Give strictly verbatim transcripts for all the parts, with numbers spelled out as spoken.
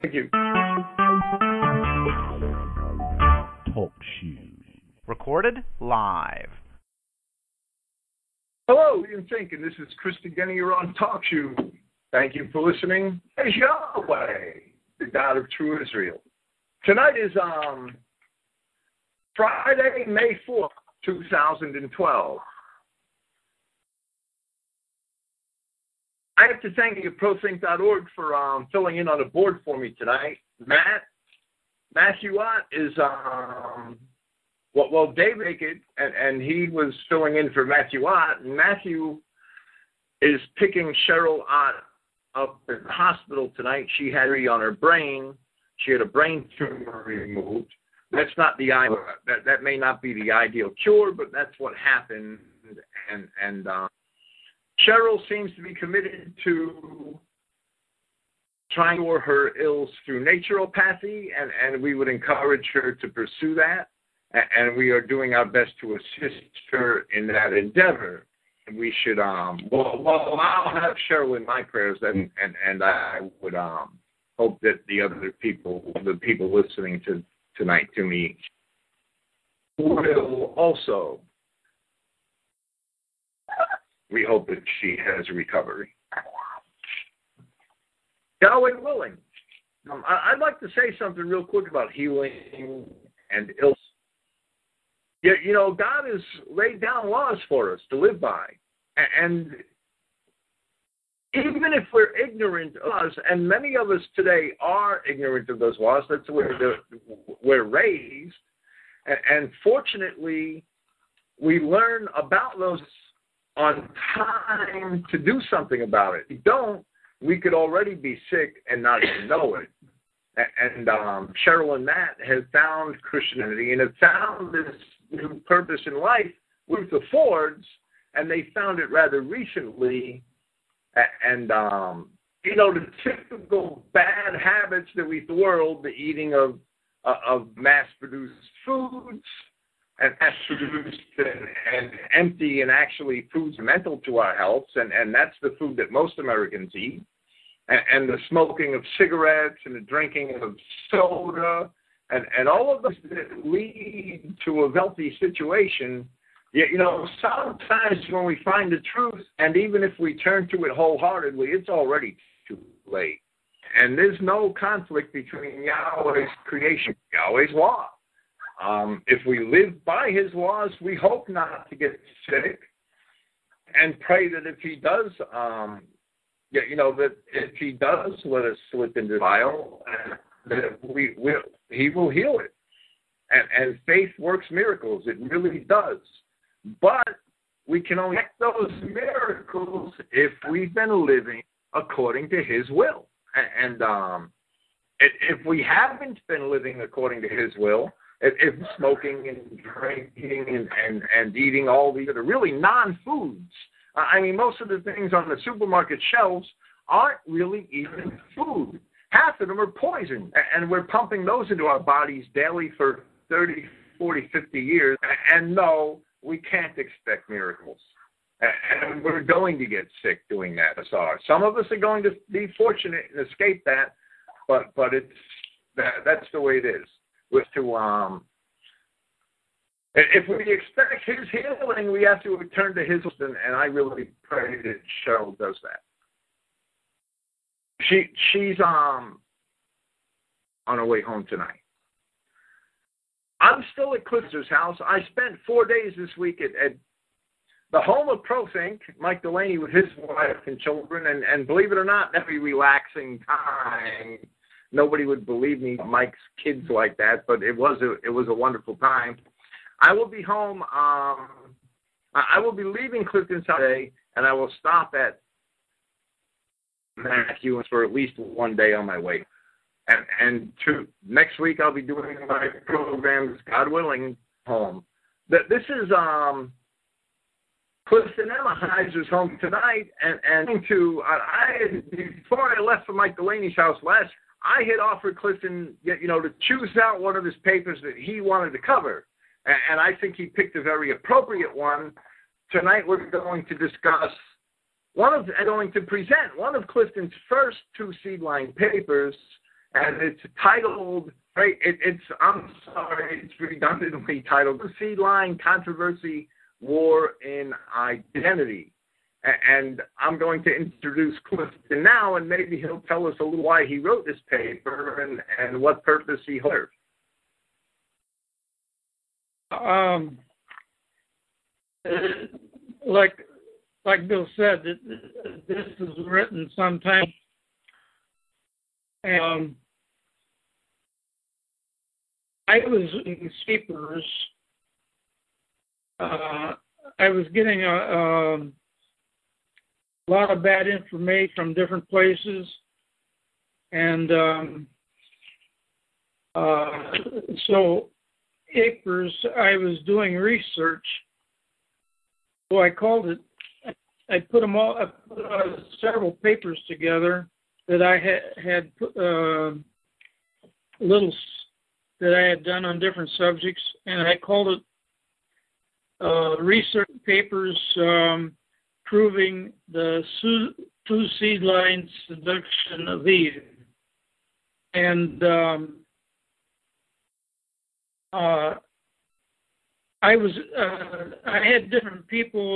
Thank you. Talk shoes. Recorded live. Hello, Ian Fink, and this is Chris Denny. You're on Talk Shoe. Thank you for listening. It's Yahweh, the God of true Israel. Tonight is um Friday, May fourth, two thousand twelve. I have to thank you, ProThink dot org, for um, filling in on the board for me tonight. Matt, Matthew Ott is, um, well, well Dave Naked, and, and he was filling in for Matthew Ott. And Matthew is picking Cheryl Ott up at the hospital tonight. She had her on her brain. She had a brain tumor removed. That's not the that that may not be the ideal cure, but that's what happened. And and uh, Cheryl seems to be committed to trying to cure her ills through naturopathy, and, and we would encourage her to pursue that. And we are doing our best to assist her in that endeavor. And we should, um, well, well, I'll have Cheryl in my prayers, and, and, and I would um, hope that the other people, the people listening to tonight to me, will also. We hope that she has a recovery. Yahweh willing. Um, I, I'd like to say something real quick about healing and illness. You, you know, God has laid down laws for us to live by. And even if we're ignorant of laws, and many of us today are ignorant of those laws, that's the way we're raised. And, and fortunately, we learn about those on time to do something about it. If we don't, we could already be sick and not even know it. And um, Cheryl and Matt have found Christianity and have found this new purpose in life with the Fords, and they found it rather recently. And, um, you know, the typical bad habits that we the world, the eating of, uh, of mass-produced foods, and mass-produced and, and empty and actually foods mental to our health, and, and that's the food that most Americans eat, and, and the smoking of cigarettes and the drinking of soda, and, and all of those that lead to a healthy situation. You, you know, sometimes when we find the truth, and even if we turn to it wholeheartedly, it's already too late. And there's no conflict between Yahweh's creation, Yahweh's law. Um, if we live by his laws, we hope not to get sick, and pray that if he does, um, you know, that if he does let us slip into the vial, that we will, he will heal it. And, and faith works miracles. It really does. But we can only get those miracles if we've been living according to his will. And, and um, if we haven't been living according to his will, If, if smoking and drinking and, and, and eating all these that are really non-foods. I mean, most of the things on the supermarket shelves aren't really even food. Half of them are poison, and we're pumping those into our bodies daily for thirty, forty, fifty years. And no, we can't expect miracles. And we're going to get sick doing that. Some of us are going to be fortunate and escape that, but but it's that, that's the way it is. With to um, if we expect his healing, we have to return to his, and, and I really pray that Cheryl does that. She she's um on her way home tonight. I'm still at Clifton's house. I spent four days this week at, at the home of ProThink, Mike Delaney, with his wife and children, and, and believe it or not, every relaxing time. Nobody would believe me, Mike's kids like that, but it was a it was a wonderful time. I will be home. Um, I will be leaving Clifton today, and I will stop at Matthew for at least one day on my way. And and to next week, I'll be doing my programs, God willing, home. That this is um, Clifton Emma Heiser's home tonight, and and to I, I before I left for Mike Delaney's house last. I had offered Clifton, you know, to choose out one of his papers that he wanted to cover, and I think he picked a very appropriate one. Tonight we're going to discuss one of, and going to present one of Clifton's first two seed line papers, and it's titled, right, it, it's, I'm sorry, it's redundantly titled, Two-Seed Line Controversy, War in Identity. And I'm going to introduce Clifton now, and maybe he'll tell us a little why he wrote this paper and, and what purpose he served. Um, like like Bill said, this was written sometime. Um, I was in sleepers. Uh, I was getting a. a A lot of bad information from different places, and um, uh, so papers. I was doing research, so I called it. I put them all. I put uh, several papers together that I had had put, uh, little that I had done on different subjects, and I called it uh, research papers. Um, proving the two-seed line seduction of Eve. And um, uh, I was, uh, I had different people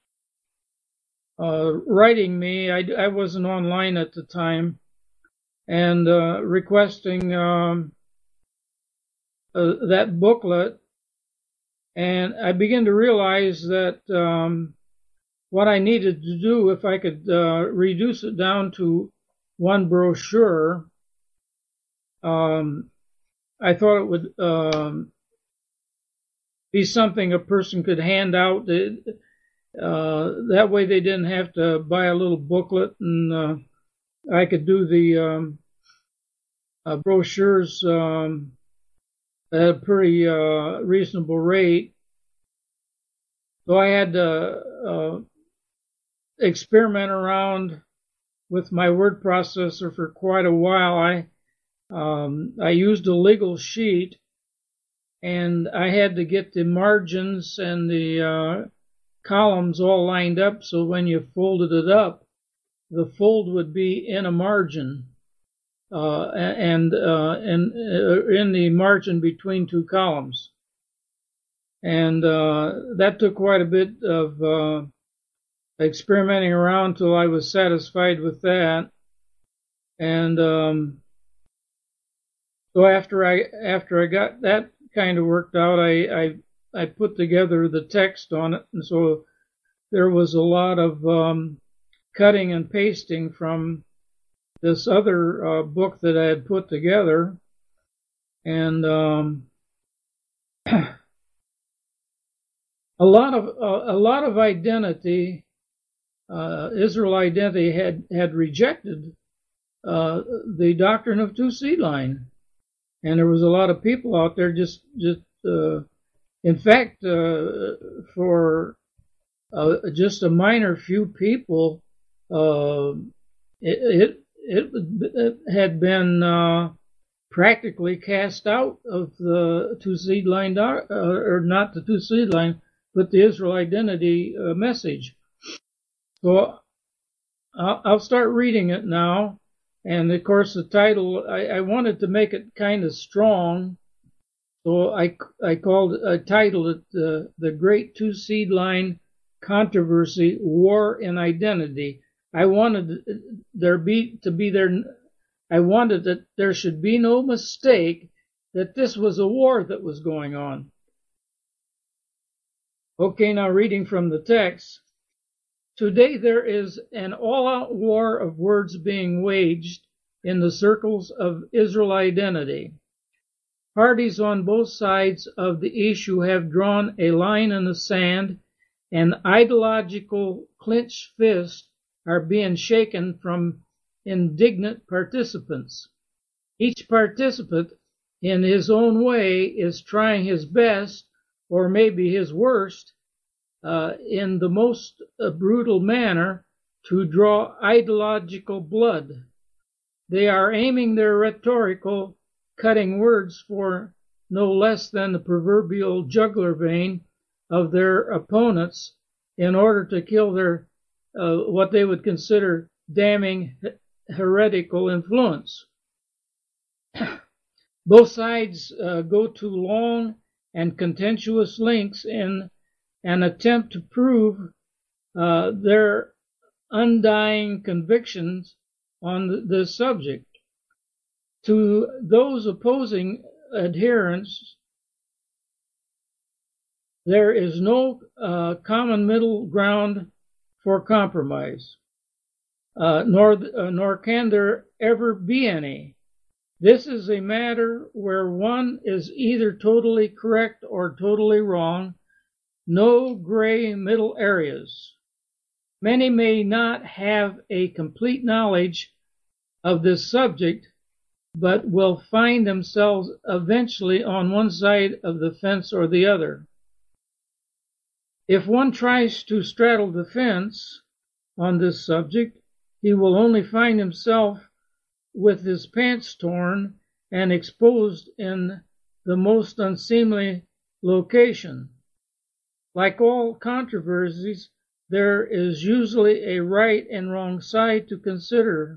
uh, writing me. I, I wasn't online at the time, and uh, requesting um, uh, that booklet. And I began to realize that um, what I needed to do, if I could uh, reduce it down to one brochure, um, I thought it would um, be something a person could hand out. Uh, that way they didn't have to buy a little booklet, and uh, I could do the um, uh, brochures um, at a pretty uh, reasonable rate. So I had to uh, experiment around with my word processor for quite a while. I um, I used a legal sheet, and I had to get the margins and the uh, columns all lined up, so when you folded it up, the fold would be in a margin, uh, and uh, and uh, in the margin between two columns. And uh, that took quite a bit of uh, experimenting around till I was satisfied with that. And um, so after I after I got that kind of worked out, I, I I put together the text on it, and so there was a lot of um, cutting and pasting from this other uh, book that I had put together, and um, a lot of uh, a lot of identity. Uh, Israel Identity had had rejected uh, the doctrine of two-seed line, and there was a lot of people out there just just uh, in fact uh, for uh, just a minor few people uh, it, it it had been uh, practically cast out of the two-seed line uh, or not the two-seed line but the Israel Identity uh, message. So I'll start reading it now, and of course the title, I, I wanted to make it kind of strong, so I, I called, I titled it uh, The Great Two-Seed Line Controversy, War in Identity. I wanted there be to be there, I wanted that there should be no mistake that this was a war that was going on. Okay, now reading from the text. Today there is an all-out war of words being waged in the circles of Israel Identity. Parties on both sides of the issue have drawn a line in the sand, and ideological clenched fists are being shaken from indignant participants. Each participant, in his own way, is trying his best, or maybe his worst, Uh, in the most uh, brutal manner, to draw ideological blood. They are aiming their rhetorical, cutting words for no less than the proverbial jugular vein of their opponents in order to kill their, uh, what they would consider damning heretical influence. Both sides uh, go to long and contentious lengths in an attempt to prove uh, their undying convictions on this subject. To those opposing adherents, there is no uh, common middle ground for compromise, uh, nor, uh, nor can there ever be any. This is a matter where one is either totally correct or totally wrong, no gray middle areas. Many may not have a complete knowledge of this subject, but will find themselves eventually on one side of the fence or the other. If one tries to straddle the fence on this subject, he will only find himself with his pants torn and exposed in the most unseemly location. Like all controversies, there is usually a right and wrong side to consider.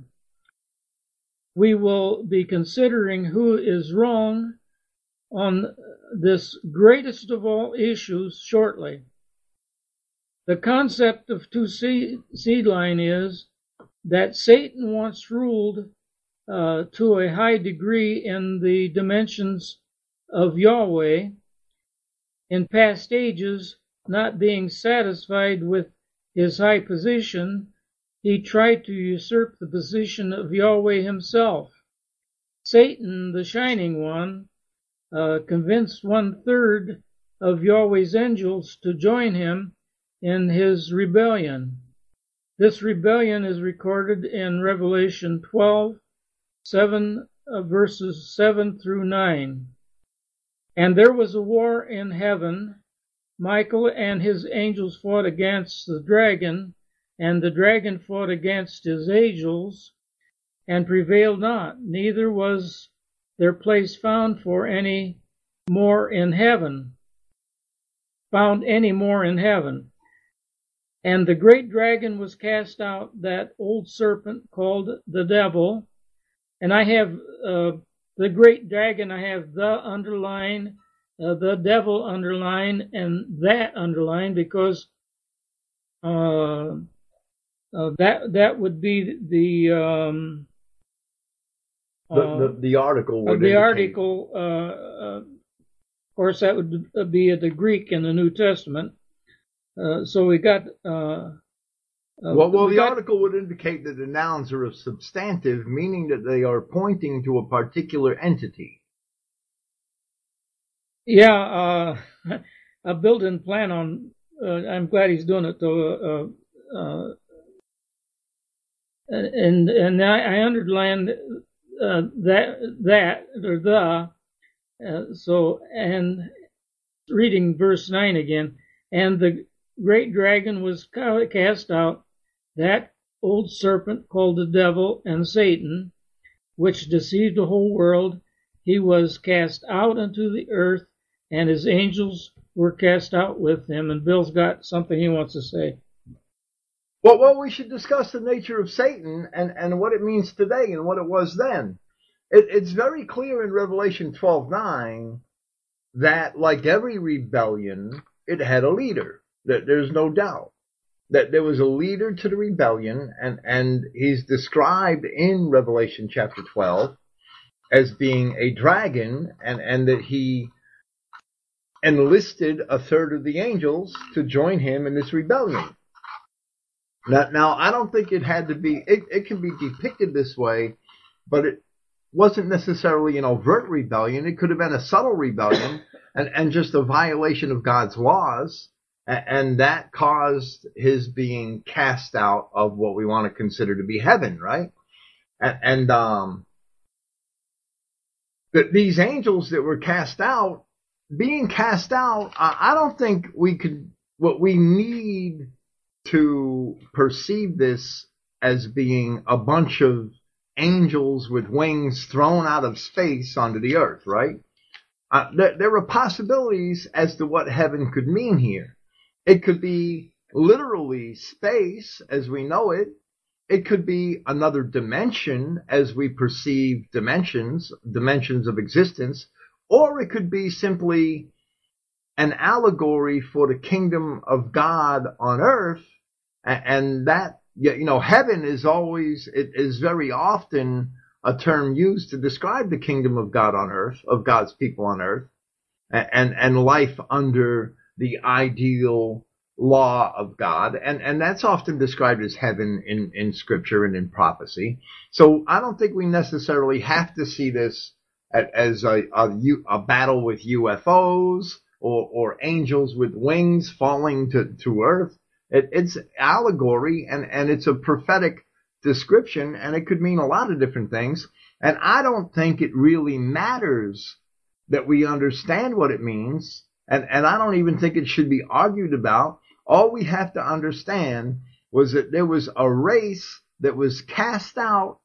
We will be considering who is wrong on this greatest of all issues shortly. The concept of two seed line is that Satan once ruled uh, to a high degree in the dimensions of Yahweh. In past ages, not being satisfied with his high position, he tried to usurp the position of Yahweh himself. Satan, the shining one, uh, convinced one-third of Yahweh's angels to join him in his rebellion. This rebellion is recorded in Revelation twelve, seven, uh, verses seven through nine. And there was a war in heaven. Michael and his angels fought against the dragon, and the dragon fought against his angels, and prevailed not. Neither was their place found for any more in heaven, found any more in heaven. And the great dragon was cast out, that old serpent called the devil. And I have uh, the great dragon, I have the underline, uh, the devil underline, and that underline, because uh, uh, that that would be the um, the, the, the article. Would uh, the indicate. article. Uh, uh, of course, that would be the Greek in the New Testament. Uh, so we got. Uh, Uh, well, well we the got, article would indicate that the nouns are substantive, meaning that they are pointing to a particular entity. Yeah, uh, a built-in plan on. Uh, I'm glad he's doing it though. Uh, uh, and and I, I underlined uh, that that or the. Uh, so and reading verse nine again, and the great dragon was cast out, that old serpent called the devil and Satan, which deceived the whole world. He was cast out into the earth, and his angels were cast out with him. And Bill's got something he wants to say. Well, well, we should discuss the nature of Satan and, and what it means today and what it was then. It, it's very clear in Revelation twelve nine that, like every rebellion, it had a leader. That there's no doubt that there was a leader to the rebellion, and, and he's described in Revelation chapter twelve as being a dragon, and, and that he enlisted a third of the angels to join him in this rebellion. Now, now I don't think it had to be, it, it can be depicted this way, but it wasn't necessarily an overt rebellion. It could have been a subtle rebellion and, and just a violation of God's laws. And that caused his being cast out of what we want to consider to be heaven, right? And, and um, th- these angels that were cast out, being cast out, I, I don't think we could, what we need to perceive this as being a bunch of angels with wings thrown out of space onto the earth, right? Uh, there, there are possibilities as to what heaven could mean here. It could be literally space as we know it. it could be another dimension as we perceive dimensions, dimensions of existence, or it could be simply an allegory for the kingdom of God on earth. And that, you know, heaven is always, it is very often a term used to describe the kingdom of God on earth, of God's people on earth, and, and life under the ideal law of God. And, and that's often described as heaven in, in scripture and in prophecy. So I don't think we necessarily have to see this as a, a, a battle with U F Os or, or angels with wings falling to, to earth. It, it's allegory, and, and it's a prophetic description, and it could mean a lot of different things. And I don't think it really matters that we understand what it means, and, and I don't even think it should be argued about. All we have to understand was that there was a race that was cast out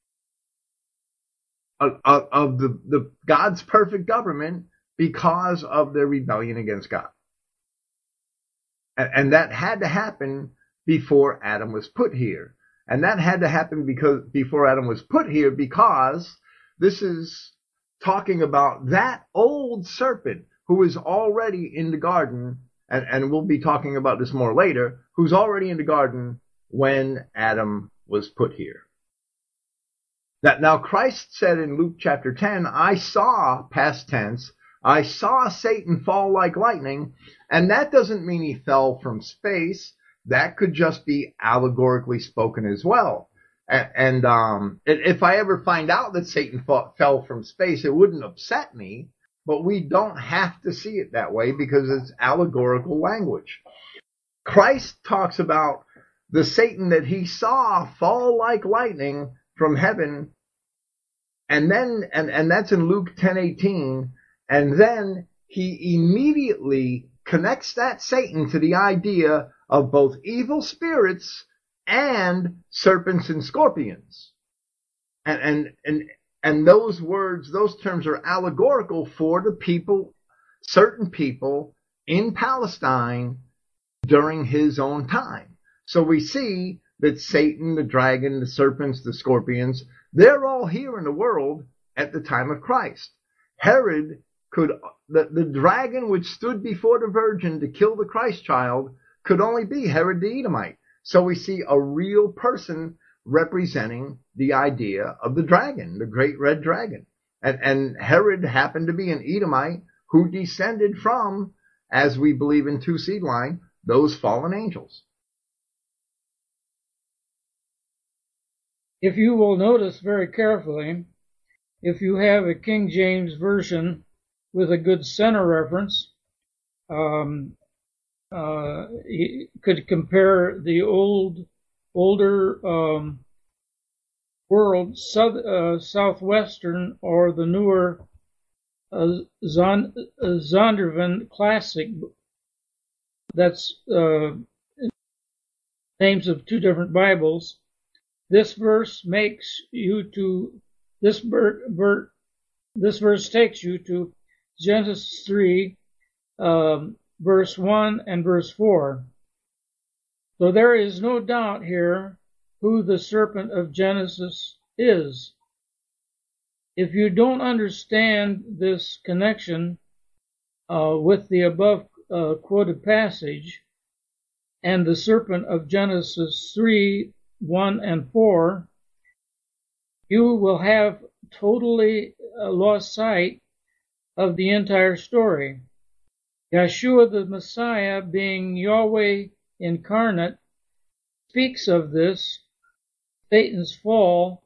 of, of, of the, the God's perfect government because of their rebellion against God. And, and that had to happen before Adam was put here. And that had to happen because before Adam was put here, because this is talking about that old serpent who was already in the garden, and, and we'll be talking about this more later, who's already in the garden when Adam was put here. That now Christ said in Luke chapter ten, I saw, past tense, I saw Satan fall like lightning, and that doesn't mean he fell from space. That could just be allegorically spoken as well. And, and um, if I ever find out that Satan fell, fell from space, it wouldn't upset me, but we don't have to see it that way because it's allegorical language. Christ talks about the Satan that he saw fall like lightning from heaven, and then, and, and that's in Luke ten eighteen, and then he immediately connects that Satan to the idea of both evil spirits and serpents and scorpions. And, and, and, and those words, those terms are allegorical for the people, certain people in Palestine during his own time. So we see that Satan, the dragon, the serpents, the scorpions, they're all here in the world at the time of Christ. Herod could, the, the dragon which stood before the virgin to kill the Christ child could only be Herod the Edomite. So we see a real person representing the idea of the dragon, the great red dragon. And, and Herod happened to be an Edomite who descended from, as we believe in two seed line, those fallen angels. If you will notice very carefully, if you have a King James version with a good center reference, um, uh, you could compare the old, older um, world, south, uh, southwestern, or the newer uh, Zond, uh, Zondervan Classic. That's uh, names of two different Bibles. This verse makes you to this ver, ver, this verse takes you to Genesis three, um, verse one and verse four. So there is no doubt here who the serpent of Genesis is. If you don't understand this connection uh, with the above uh, quoted passage and the serpent of Genesis three, one and four, you will have totally uh, lost sight of the entire story. Yeshua the Messiah, being Yahweh incarnate, speaks of this, Satan's fall,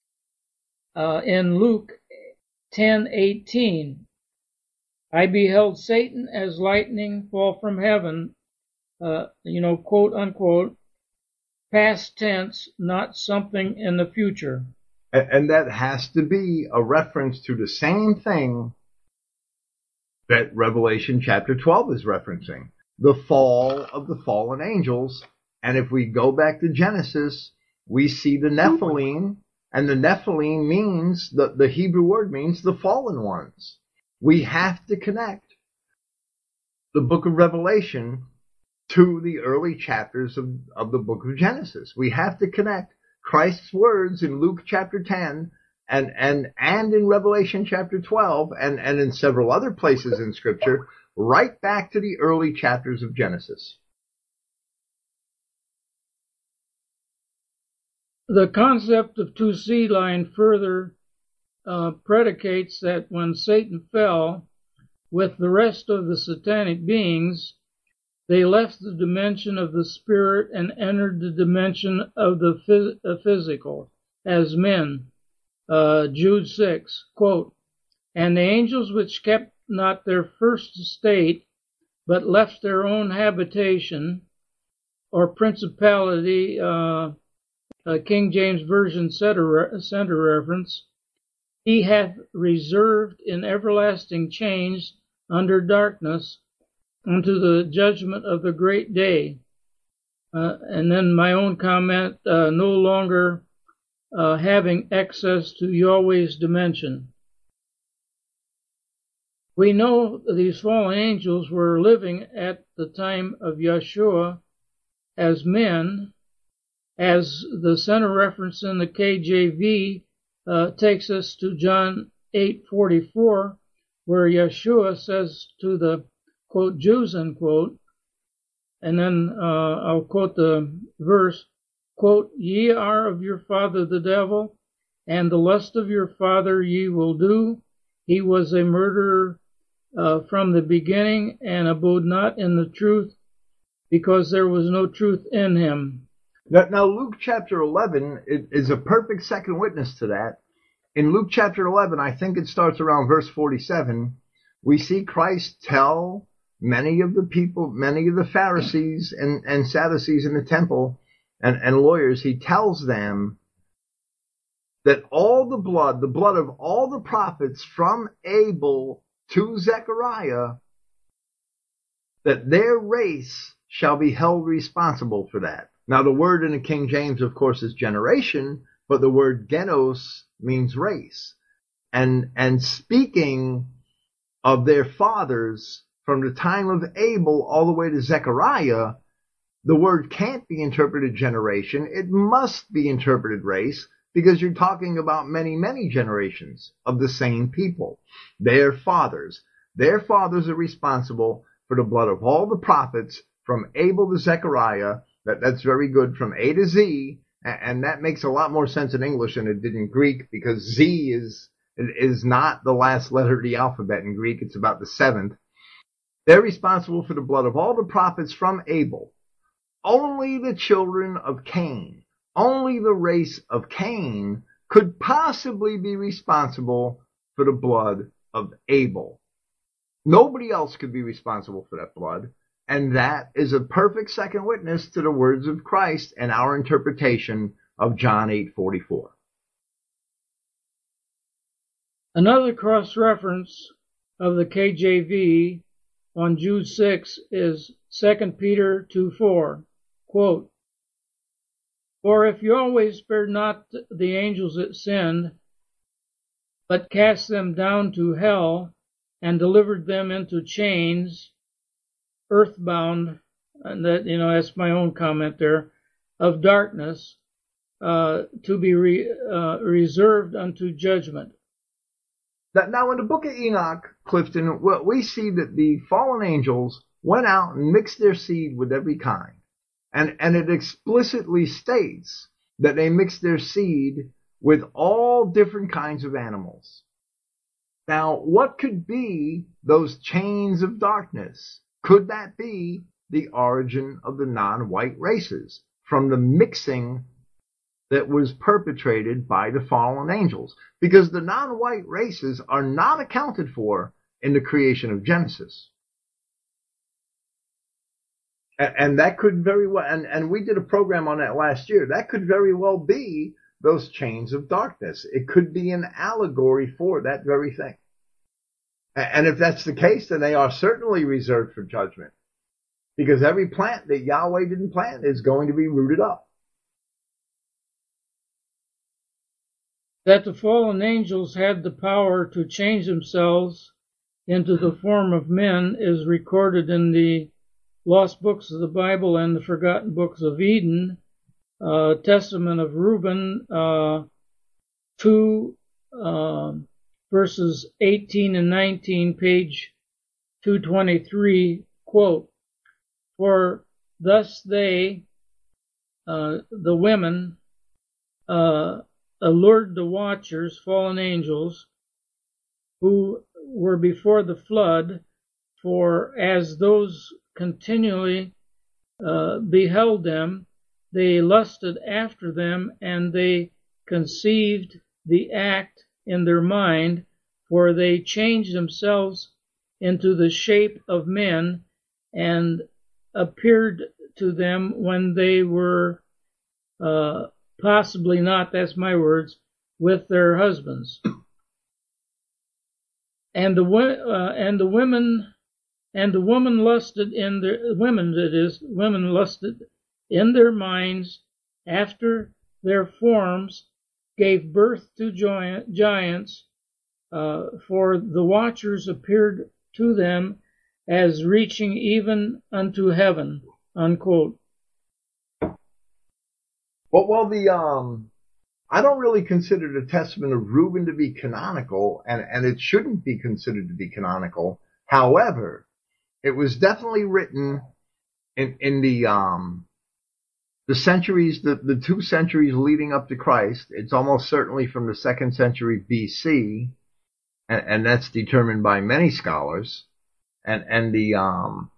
uh, in Luke ten eighteen. I beheld Satan as lightning fall from heaven, uh, you know, quote unquote, past tense, not something in the future. And that has to be a reference to the same thing that Revelation chapter twelve is referencing, the fall of the fallen angels. And if we go back to Genesis, we see the Nephilim, and the Nephilim means, the, the Hebrew word means the fallen ones. We have to connect the book of Revelation to the early chapters of, of the book of Genesis. We have to connect Christ's words in Luke chapter ten and, and, and in Revelation chapter twelve and, and in several other places in Scripture, right back to the early chapters of Genesis. The concept of two seed line further uh, predicates that when Satan fell with the rest of the satanic beings, they left the dimension of the spirit and entered the dimension of the phys- uh, physical as men. Uh, Jude six, quote, "And the angels which kept not their first state, but left their own habitation, or principality," uh, uh, King James Version center, center reference, "he hath reserved in everlasting chains under darkness unto the judgment of the great day." Uh, and then my own comment, uh, no longer uh, having access to Yahweh's dimension. We know these fallen angels were living at the time of Yeshua as men, as the center reference in the K J V uh, takes us to John eight forty-four, where Yeshua says to the, quote, Jews, unquote, and then uh, I'll quote the verse, quote, "Ye are of your father the devil, and the lust of your father ye will do. He was a murderer uh, from the beginning, and abode not in the truth, because there was no truth in him." Now, now Luke chapter eleven is a perfect second witness to that. In Luke chapter eleven, I think it starts around verse forty-seven, we see Christ tell many of the people, many of the Pharisees and, and Sadducees in the temple and, and lawyers, he tells them that all the blood, the blood of all the prophets from Abel to Zechariah, that their race shall be held responsible for that. Now, the word in the King James, of course, is generation, but the word genos means race. And, and speaking of their fathers from the time of Abel all the way to Zechariah, the word can't be interpreted generation. It must be interpreted race, because you're talking about many, many generations of the same people. Their fathers. Their fathers are responsible for the blood of all the prophets from Abel to Zechariah. That, that's very good, from A to Z, and that makes a lot more sense in English than it did in Greek, because Z is is not the last letter of the alphabet in Greek. It's about the seventh. They're responsible for the blood of all the prophets from Abel. Only the children of Cain, only the race of Cain could possibly be responsible for the blood of Abel. Nobody else could be responsible for that blood. And that is a perfect second witness to the words of Christ and our interpretation of John eight forty-four. Another cross-reference of the K J V on Jude six is Second Peter two four, quote, "For if Yahweh spared not the angels that sinned, but cast them down to hell, and delivered them into chains, earthbound," and that, you know, that's my own comment there, "of darkness, uh, to be re, uh, reserved unto judgment." Now, in the book of Enoch, Clifton, we see that the fallen angels went out and mixed their seed with every kind. And, and it explicitly states that they mixed their seed with all different kinds of animals. Now, what could be those chains of darkness? Could that be the origin of the non-white races from the mixing that was perpetrated by the fallen angels? Because the non-white races are not accounted for in the creation of Genesis. And, and that could very well, and, and we did a program on that last year, that could very well be those chains of darkness. It could be an allegory for that very thing. And if that's the case, then they are certainly reserved for judgment. Because every plant that Yahweh didn't plant is going to be rooted up. That the fallen angels had the power to change themselves into the form of men is recorded in the lost books of the Bible and the forgotten books of Eden, uh, Testament of Reuben, uh, two, uh, verses eighteen and nineteen, page two twenty-three, quote, "For thus they, uh, the women, uh, allured the watchers, fallen angels, who were before the flood, for as those continually uh, beheld them, they lusted after them, and they conceived the act in their mind, for they changed themselves into the shape of men, and appeared to them when they were uh, possibly not, that's my words, with their husbands. And the uh, and the women and the woman lusted in their women that is women lusted in their minds after their forms, gave birth to giants, uh, for the watchers appeared to them as reaching even unto heaven," unquote. Well, well, the um, I don't really consider the Testament of Reuben to be canonical, and and it shouldn't be considered to be canonical. However, it was definitely written in in the um the centuries, the the two centuries leading up to Christ. It's almost certainly from the second century B C, and, and that's determined by many scholars. And and the um.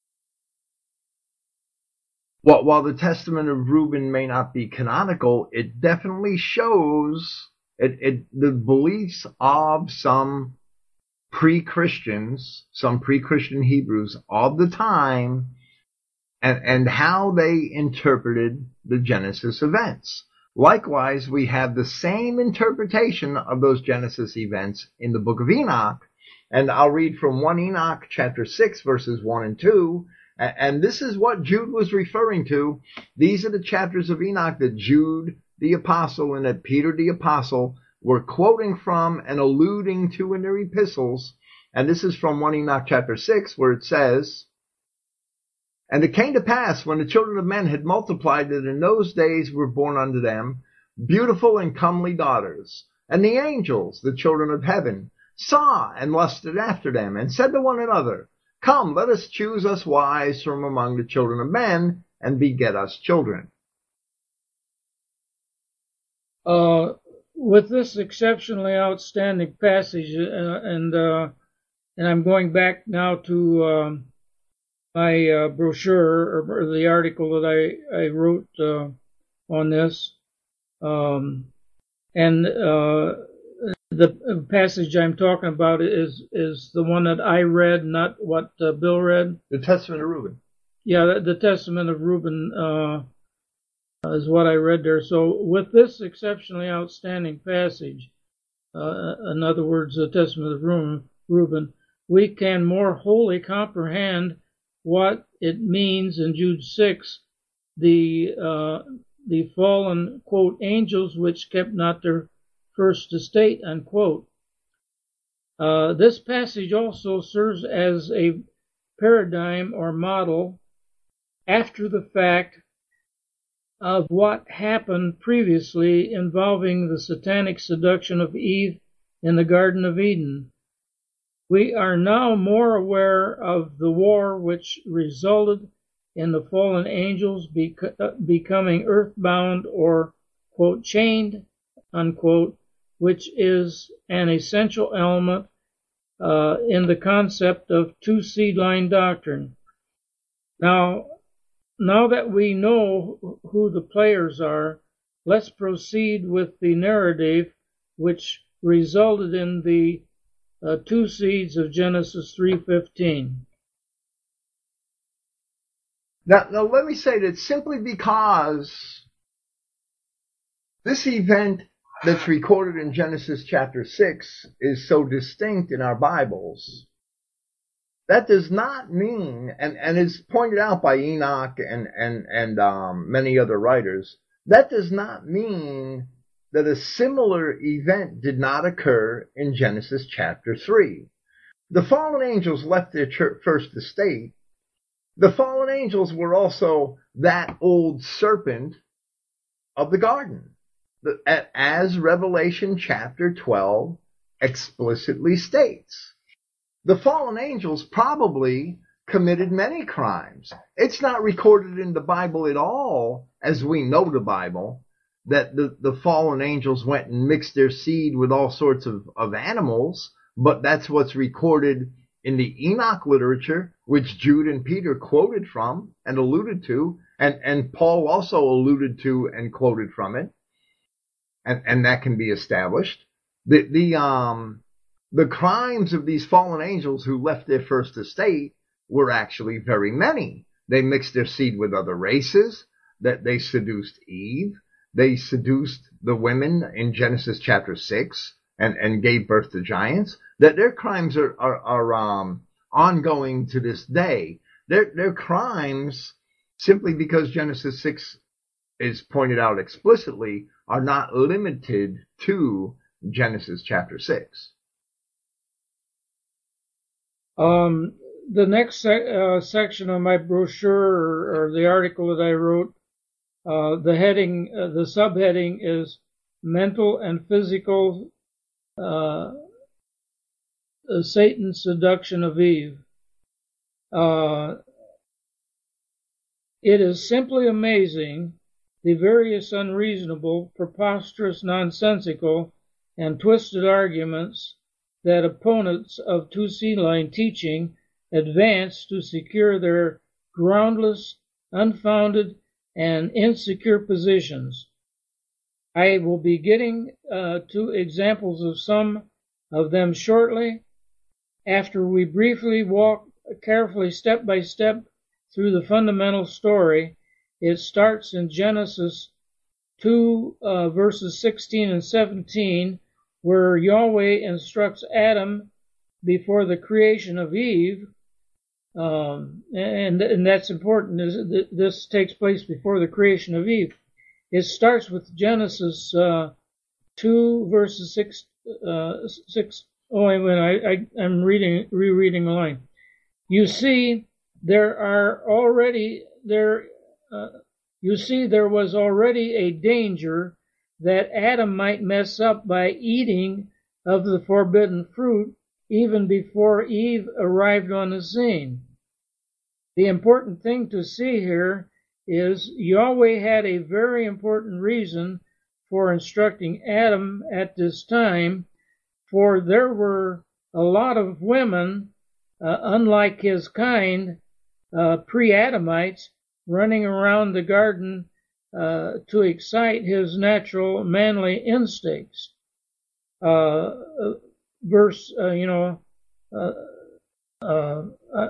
Well, while the Testament of Reuben may not be canonical, it definitely shows it, it, the beliefs of some pre-Christians, some pre-Christian Hebrews of the time, and, and how they interpreted the Genesis events. Likewise, we have the same interpretation of those Genesis events in the book of Enoch, and I'll read from First Enoch chapter six, verses one and two. And this is what Jude was referring to. These are the chapters of Enoch that Jude the apostle and that Peter the apostle were quoting from and alluding to in their epistles. And this is from First Enoch chapter six, where it says, "And it came to pass, when the children of men had multiplied, that in those days were born unto them beautiful and comely daughters. And the angels, the children of heaven, saw and lusted after them, and said to one another, Come, let us choose us wives from among the children of men, and beget us children." Uh, with this exceptionally outstanding passage, uh, and uh, and I'm going back now to um, my uh, brochure, or the article that I, I wrote uh, on this, um, and uh, the passage I'm talking about is is the one that I read, not what uh, Bill read. The Testament of Reuben. Yeah, the, the Testament of Reuben uh, is what I read there. So with this exceptionally outstanding passage, uh, in other words, the Testament of Reuben, we can more wholly comprehend what it means in Jude six, the uh, the fallen, quote, angels which kept not their first estate, unquote. Uh, this passage also serves as a paradigm or model after the fact of what happened previously involving the satanic seduction of Eve in the Garden of Eden. We are now more aware of the war which resulted in the fallen angels bec- becoming earthbound or, quote, chained, unquote, which is an essential element uh, in the concept of two-seed line doctrine. Now, now that we know who the players are, let's proceed with the narrative which resulted in the uh, two seeds of Genesis three fifteen. Now, now, let me say that simply because this event that's recorded in Genesis chapter six is so distinct in our Bibles, that does not mean, and, and is pointed out by Enoch and, and, and um, many other writers, that does not mean that a similar event did not occur in Genesis chapter three. The fallen angels left their first estate. The fallen angels were also that old serpent of the garden, as Revelation chapter twelve explicitly states. The fallen angels probably committed many crimes. It's not recorded in the Bible at all, as we know the Bible, that the, the fallen angels went and mixed their seed with all sorts of, of animals, but that's what's recorded in the Enoch literature, which Jude and Peter quoted from and alluded to, and, and Paul also alluded to and quoted from it, and, and that can be established. The, the, um, the crimes of these fallen angels who left their first estate were actually very many. They mixed their seed with other races, that they seduced Eve, they seduced the women in Genesis chapter six and, and gave birth to giants, that their crimes are, are, are um, ongoing to this day. Their, their crimes, simply because Genesis six is pointed out explicitly, are not limited to Genesis chapter six. Um, the next se- uh, section of my brochure, or, or the article that I wrote, uh, the heading, uh, the subheading is Mental and Physical uh, Satan's Seduction of Eve. Uh, it is simply amazing the various unreasonable, preposterous, nonsensical, and twisted arguments that opponents of two-C-line teaching advance to secure their groundless, unfounded, and insecure positions. I will be getting uh, to examples of some of them shortly, after we briefly walk carefully step by step through the fundamental story. It starts in Genesis two, uh, verses sixteen and seventeen, where Yahweh instructs Adam before the creation of Eve, um, and, and that's important. This takes place before the creation of Eve. It starts with Genesis uh, two, verses six, uh, six. Oh, wait a minute, I, I, I'm reading, rereading a line. You see, there are already there. Uh, you see, there was already a danger that Adam might mess up by eating of the forbidden fruit even before Eve arrived on the scene. The important thing to see here is Yahweh had a very important reason for instructing Adam at this time, for there were a lot of women, uh, unlike his kind, uh, pre-Adamites, running around the garden uh, to excite his natural manly instincts. Uh, verse, uh, you know, uh, uh,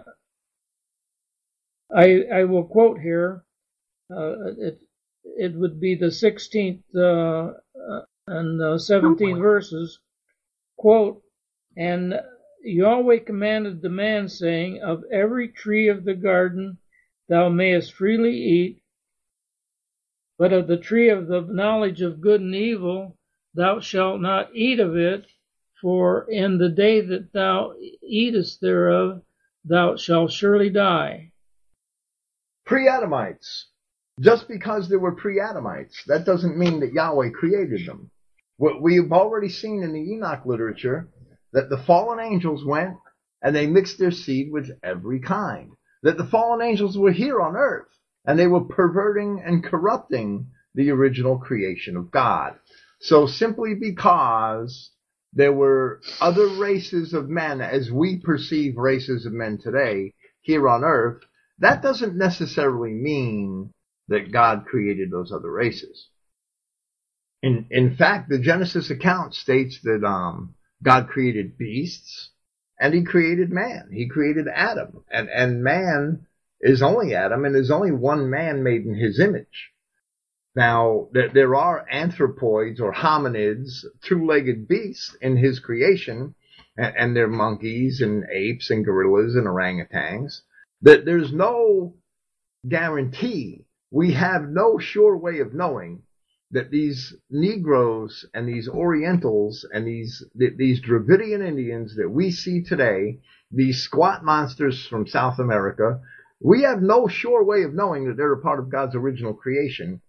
I, I will quote here. Uh, it, it would be the sixteenth uh, and uh, seventeenth verses. Quote, and Yahweh commanded the man, saying, of every tree of the garden thou mayest freely eat, but of the tree of the knowledge of good and evil thou shalt not eat of it, for in the day that thou eatest thereof thou shalt surely die. Pre-Adamites. Just because there were pre-Adamites, that doesn't mean that Yahweh created them. What we've already seen in the Enoch literature, that the fallen angels went and they mixed their seed with every kind. That the fallen angels were here on earth and they were perverting and corrupting the original creation of God. So simply because there were other races of men as we perceive races of men today here on earth, that doesn't necessarily mean that God created those other races. In, in fact, the Genesis account states that um, God created beasts and he created man. He created Adam. And, and man is only Adam, and there's only one man made in his image. Now, there, there are anthropoids or hominids, two-legged beasts in his creation, and, and they're monkeys and apes and gorillas and orangutans. That there's no guarantee. We have no sure way of knowing that these Negroes and these Orientals and these these Dravidian Indians that we see today, these squat monsters from South America, we have no sure way of knowing that they're a part of God's original creation.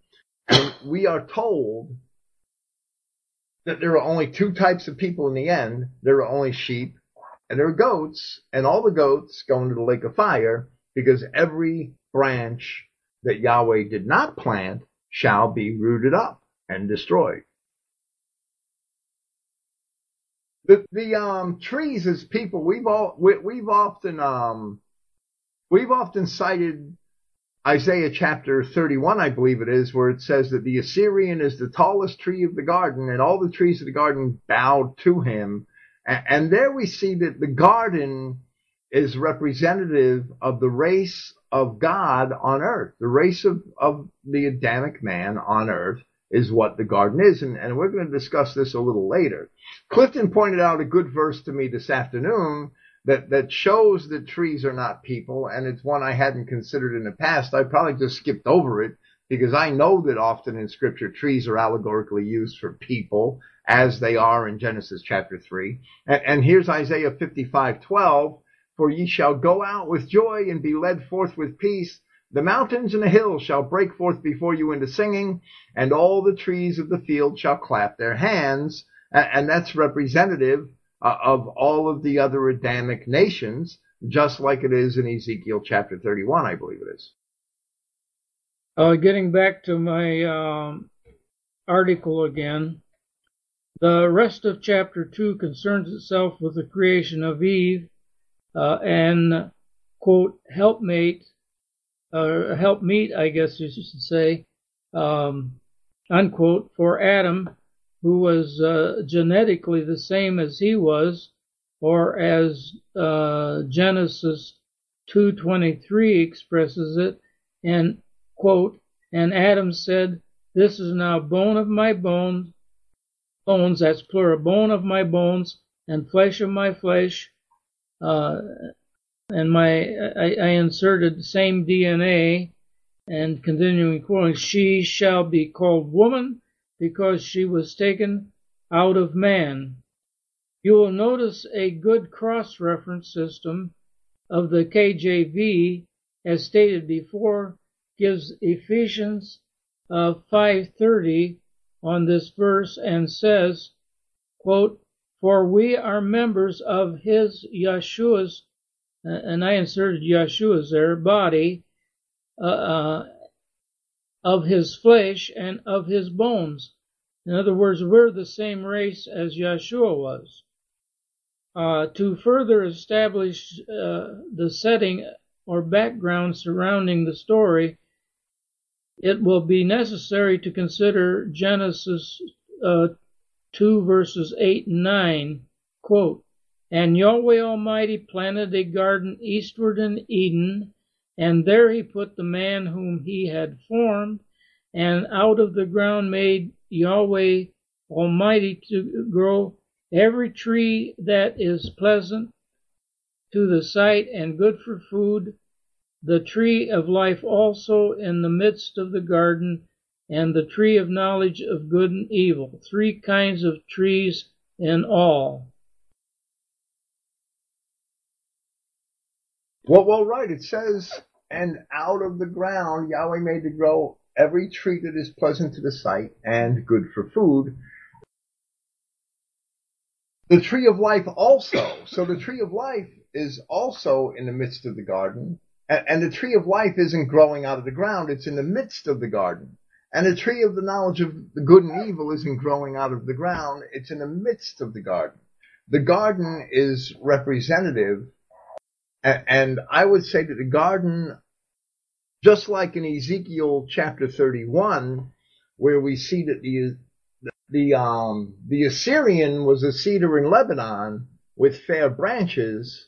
And we are told that there are only two types of people in the end. There are only sheep and there are goats, and all the goats go into the lake of fire, because every branch that Yahweh did not plant shall be rooted up and destroyed. The, the um, trees as people, we've all we, we've often um, we've often cited Isaiah chapter thirty-one, I believe it is, where it says that the Assyrian is the tallest tree of the garden, and all the trees of the garden bowed to him. And, and there we see that the garden is representative of the race of God on earth. The race of, of the Adamic man on earth is what the garden is, and, and we're going to discuss this a little later. Clifton pointed out a good verse to me this afternoon that, that shows that trees are not people, and it's one I hadn't considered in the past. I probably just skipped over it because I know that often in Scripture trees are allegorically used for people, as they are in Genesis chapter three. And, and here's Isaiah fifty-five twelve, "For ye shall go out with joy and be led forth with peace. The mountains and the hills shall break forth before you into singing, and all the trees of the field shall clap their hands." And that's representative of all of the other Adamic nations, just like it is in Ezekiel chapter thirty-one, I believe it is. Uh, getting back to my um, article again, the rest of chapter two concerns itself with the creation of Eve uh, and, quote, helpmate, or helpmeet, I guess you should say, um, unquote, for Adam, who was uh, genetically the same as he was, or as uh, Genesis two twenty-three expresses it, and, quote, "And Adam said, This is now bone of my bones, bones, that's plural, bone of my bones, and flesh of my flesh," uh, and my I, I inserted the same D N A, and continuing quoting, "She shall be called woman, because she was taken out of man." You will notice a good cross-reference system of the K J V, as stated before, gives Ephesians uh, five thirty on this verse and says, quote, "For we are members of his Yeshua's," and I inserted Yeshua's there, "body, uh, uh, of his flesh and of his bones." In other words, we're the same race as Yeshua was. Uh, to further establish uh, the setting or background surrounding the story, it will be necessary to consider Genesis uh, two verses eight and nine, quote, "And Yahweh Almighty planted a garden eastward in Eden, and there he put the man whom he had formed, and out of the ground made Yahweh Almighty to grow every tree that is pleasant to the sight and good for food, the tree of life also in the midst of the garden, and the tree of knowledge of good and evil." Three kinds of trees in all. Well, well, right. It says, "And out of the ground Yahweh made to grow every tree that is pleasant to the sight and good for food. The tree of life also." So the tree of life is also in the midst of the garden. And the tree of life isn't growing out of the ground. It's in the midst of the garden. And the tree of the knowledge of the good and evil isn't growing out of the ground. It's in the midst of the garden. The garden is representative. And I would say that the garden, just like in Ezekiel chapter thirty-one, where we see that the the um the Assyrian was a cedar in Lebanon with fair branches,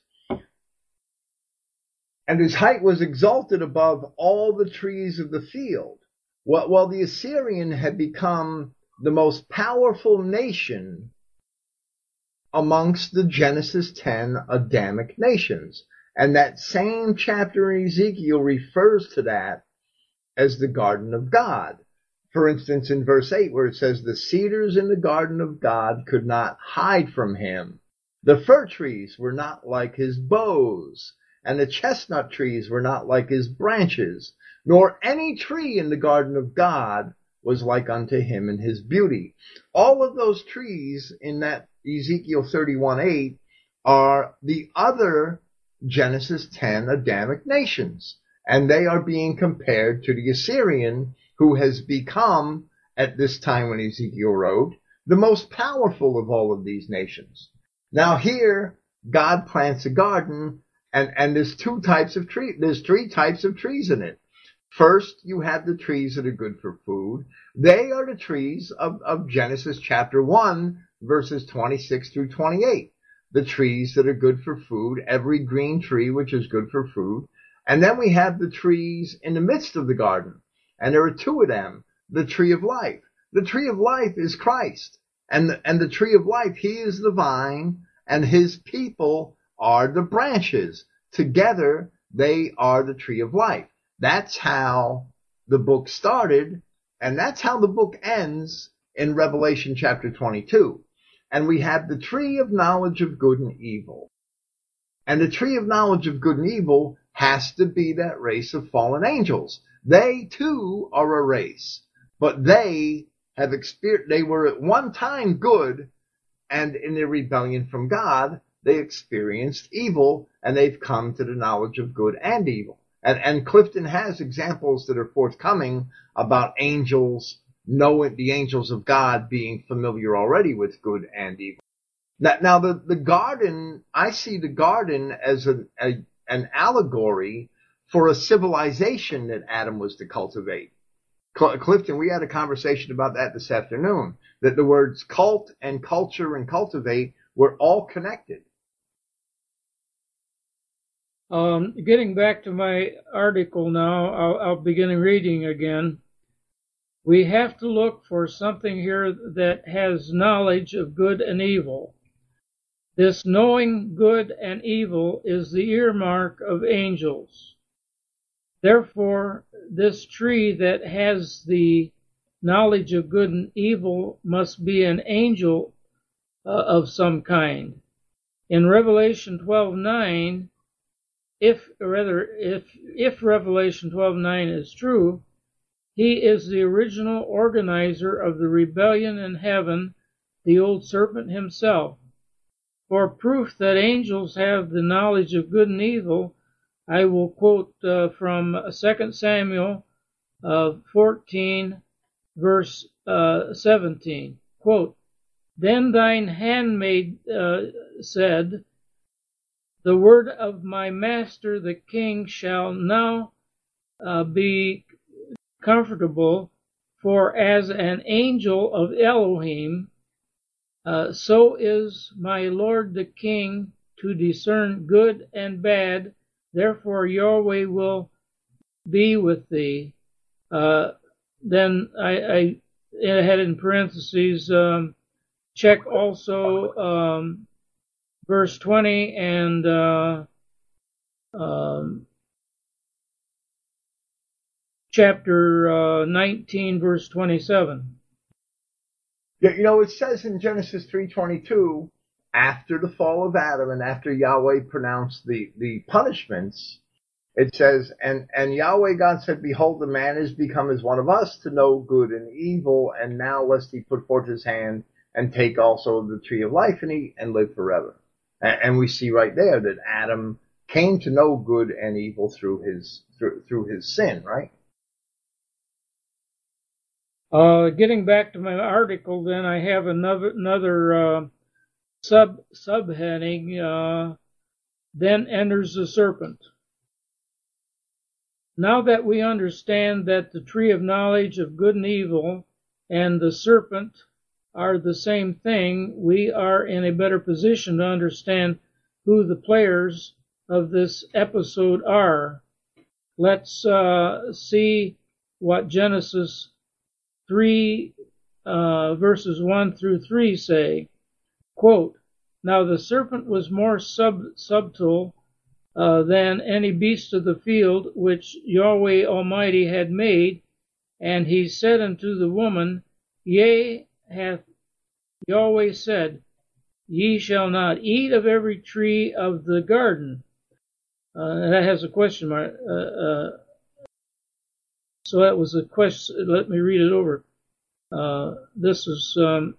and his height was exalted above all the trees of the field. Well, well, the Assyrian had become the most powerful nation amongst the Genesis ten Adamic nations. And that same chapter in Ezekiel refers to that as the garden of God. For instance, in verse eight, where it says, "The cedars in the garden of God could not hide from him. The fir trees were not like his boughs, and the chestnut trees were not like his branches, nor any tree in the garden of God was like unto him in his beauty. All of those trees in that Ezekiel thirty-one eight are the other Genesis ten Adamic nations, and they are being compared to the Assyrian, who has become, at this time when Ezekiel wrote, the most powerful of all of these nations. Now here, God plants a garden, and, and there's two types of trees, there's three types of trees in it. First, you have the trees that are good for food. They are the trees of, of Genesis chapter one, verses twenty-six through twenty-eight. The trees that are good for food, every green tree which is good for food. And then we have the trees in the midst of the garden. And there are two of them. The tree of life. The tree of life is Christ. And the, and the tree of life, he is the vine, and his people are the branches. Together, they are the tree of life. That's how the book started, and that's how the book ends in Revelation chapter twenty-two. And we have the tree of knowledge of good and evil. And the tree of knowledge of good and evil has to be that race of fallen angels. They too are a race, but they have experienced, they were at one time good, and in their rebellion from God, they experienced evil, and they've come to the knowledge of good and evil. And, and Clifton has examples that are forthcoming about angels, knowing the angels of God being familiar already with good and evil. Now, now the, the garden, I see the garden as a, a, an allegory for a civilization that Adam was to cultivate. Clifton, we had a conversation about that this afternoon, that the words cult and culture and cultivate were all connected. Um, getting back to my article now, I'll, I'll begin reading again. We have to look for something here that has knowledge of good and evil. This knowing good and evil is the earmark of angels. Therefore, this tree that has the knowledge of good and evil must be an angel uh, of some kind. In Revelation twelve nine, if or rather if if Revelation twelve nine is true, he is the original organizer of the rebellion in heaven, the old serpent himself. For proof that angels have the knowledge of good and evil, I will quote uh, from Second Samuel uh, fourteen, verse uh, seventeen. Quote, Then thine handmaid uh, said, The word of my master the king shall now uh, be comfortable, for as an angel of Elohim, uh, so is my lord the king to discern good and bad. Therefore Yahweh will be with thee. Uh, then I, I had in parentheses, um, check also um, verse twenty and uh, um, chapter uh, nineteen, verse twenty-seven. Yeah, you know, it says in Genesis three twenty-two, after the fall of Adam and after Yahweh pronounced the, the punishments, it says, and, and Yahweh God said, Behold, the man is become as one of us to know good and evil, and now lest he put forth his hand and take also of the tree of life and eat and live forever. And, and we see right there that Adam came to know good and evil through his through, through his sin, right? Uh, getting back to my article, then I have another another uh, sub subheading. Uh, then enters the serpent. Now that we understand that the tree of knowledge of good and evil and the serpent are the same thing, we are in a better position to understand who the players of this episode are. Let's uh, see what Genesis three uh, verses one through three say. Quote, Now the serpent was more sub subtle uh, than any beast of the field which Yahweh Almighty had made, and he said unto the woman, Yea, hath Yahweh said, Ye shall not eat of every tree of the garden. Uh, that has a question mark. Uh, uh, so that was a question. Let me read it over. Uh, this is um,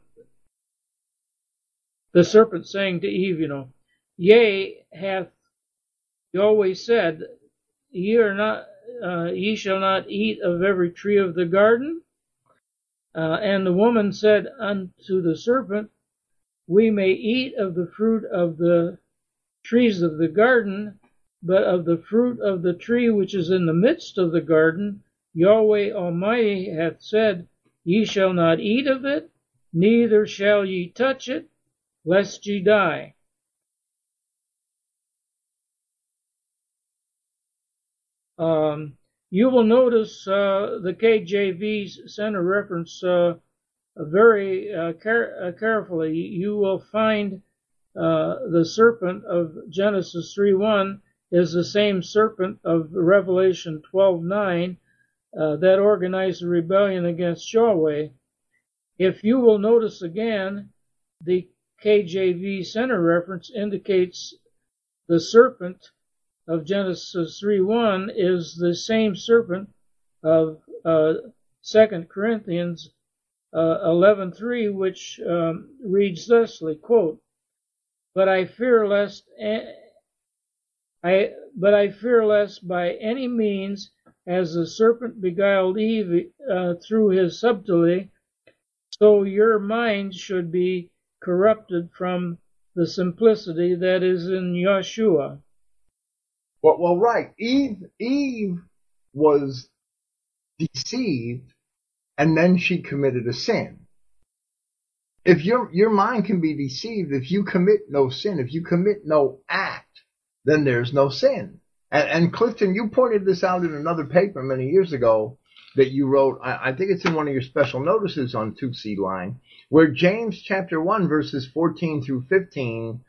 the serpent saying to Eve, you know, yea, hath Yahweh said, ye are not, uh, ye shall not eat of every tree of the garden. Uh, and the woman said unto the serpent, we may eat of the fruit of the trees of the garden, but of the fruit of the tree which is in the midst of the garden, Yahweh Almighty hath said, ye shall not eat of it, neither shall ye touch it, lest ye die. Um, you will notice uh, the K J V center reference uh, very uh, care uh, carefully. You will find uh, the serpent of Genesis three one is the same serpent of Revelation twelve nine uh, that organized the rebellion against Yahweh. If you will notice again, the K J V center reference indicates the serpent of Genesis three one is the same serpent of uh, Second Corinthians uh, eleven three, which um, reads thusly, quote, But I fear lest I but I fear lest by any means, as the serpent beguiled Eve uh, through his subtlety, so your mind should be corrupted from the simplicity that is in Yeshua. Well, well, right. Eve, Eve was deceived, and then she committed a sin. If your your mind can be deceived, if you commit no sin, if you commit no act, then there's no sin. And, and Clifton, you pointed this out in another paper many years ago that you wrote. I, I think it's in one of your special notices on two C Line, where James chapter one verses fourteen through fifteen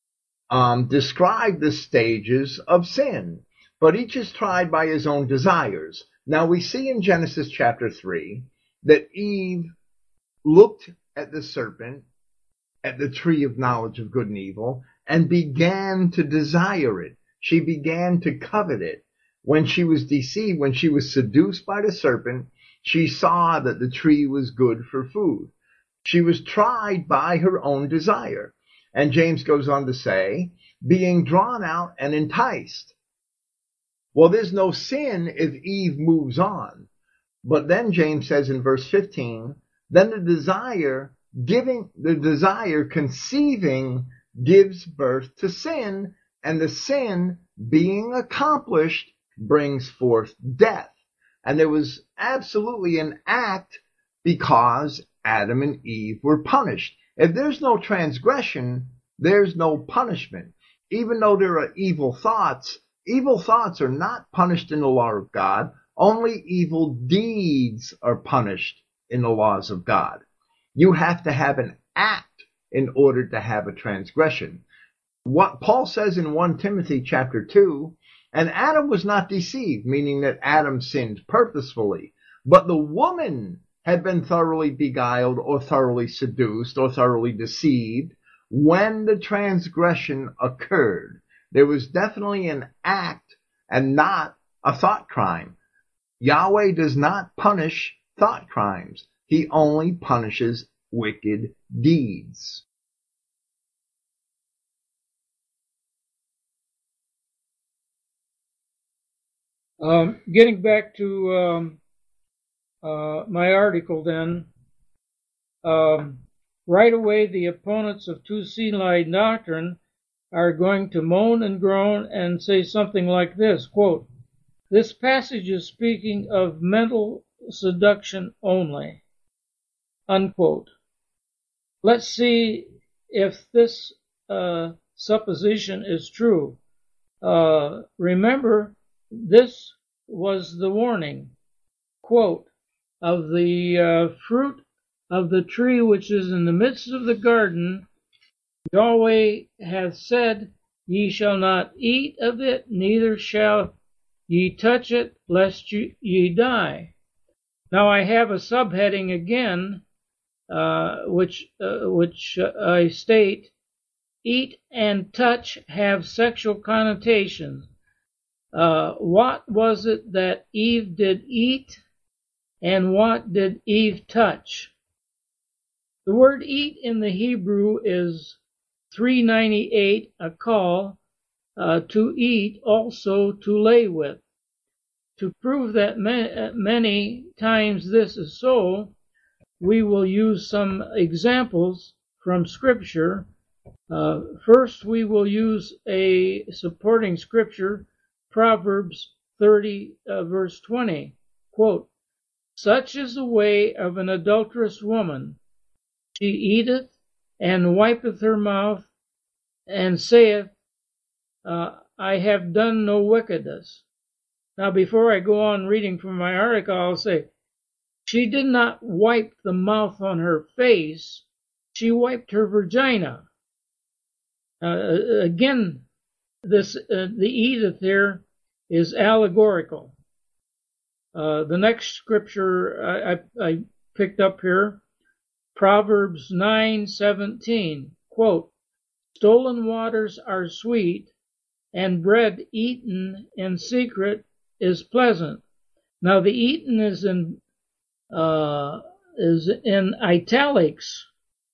um, describe the stages of sin, but each is tried by his own desires. Now we see in Genesis chapter three that Eve looked at the serpent, at the tree of knowledge of good and evil, and began to desire it. She began to covet it. When she was deceived, when she was seduced by the serpent, she saw that the tree was good for food. She was tried by her own desire. And James goes on to say, being drawn out and enticed. Well, there's no sin if Eve moves on. But then James says in verse fifteen, then the desire giving, the desire conceiving gives birth to sin, and the sin being accomplished brings forth death. And there was absolutely an act because Adam and Eve were punished. If there's no transgression, there's no punishment. Even though there are evil thoughts, evil thoughts are not punished in the law of God. Only evil deeds are punished in the laws of God. You have to have an act in order to have a transgression. What Paul says in First Timothy chapter two, and Adam was not deceived, meaning that Adam sinned purposefully, but the woman had been thoroughly beguiled or thoroughly seduced or thoroughly deceived when the transgression occurred. There was definitely an act and not a thought crime. Yahweh does not punish thought crimes. He only punishes wicked deeds. Um, getting back to um, uh, my article then, um, right away the opponents of two-seed line doctrine are going to moan and groan and say something like this, quote, this passage is speaking of mental seduction only, unquote. Let's see if this uh, supposition is true. Uh, remember, this was the warning, quote, of the uh, fruit of the tree which is in the midst of the garden, Yahweh hath said, ye shall not eat of it, neither shall ye touch it, lest ye, ye die. Now I have a subheading again, uh, which uh, which uh, I state, eat and touch have sexual connotations. Uh, what was it that Eve did eat and what did Eve touch? The word eat in the Hebrew is three ninety-eight, a call, uh, to eat, also to lay with. To prove that many times this is so, we will use some examples from Scripture. Uh, first, we will use a supporting Scripture, Proverbs thirty, uh, verse twenty. Quote, "Such is the way of an adulterous woman. She eateth and wipeth her mouth, and saith, uh, I have done no wickedness." Now, before I go on reading from my article, I'll say, she did not wipe the mouth on her face, she wiped her vagina. Uh, again, this uh, the eateth here is allegorical. Uh, the next scripture I, I, I picked up here, Proverbs nine seventeen, quote, "Stolen waters are sweet, and bread eaten in secret is pleasant." Now the eaten is in uh, is in italics,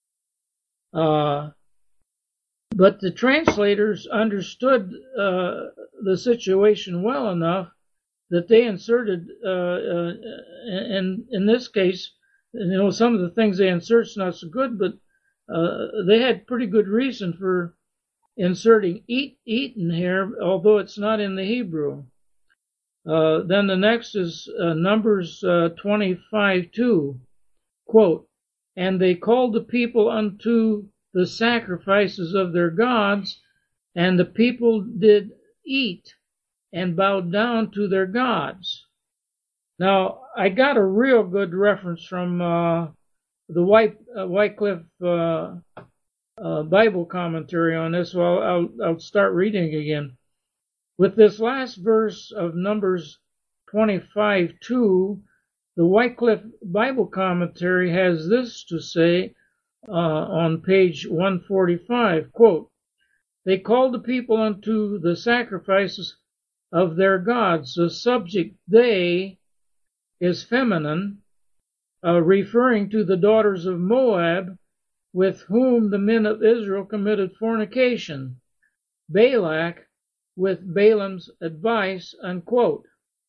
uh, but the translators understood uh, the situation well enough that they inserted, uh, uh, in in this case, you know, some of the things they insert's not so good, but uh, they had pretty good reason for inserting eat eaten here, although it's not in the Hebrew. Uh, then the next is uh, Numbers uh, twenty-five two, quote, "And they called the people unto the sacrifices of their gods, and the people did eat and bowed down to their gods." Now, I got a real good reference from uh, the White, uh, Wycliffe uh, uh, Bible commentary on this, so I'll, I'll, I'll start reading again. With this last verse of Numbers twenty-five two, the Wycliffe Bible commentary has this to say uh, on page one forty-five, quote, "They called the people unto the sacrifices of their gods." The subject "they" is feminine, uh, referring to the daughters of Moab, with whom the men of Israel committed fornication. Balak, with Balaam's advice, unquote.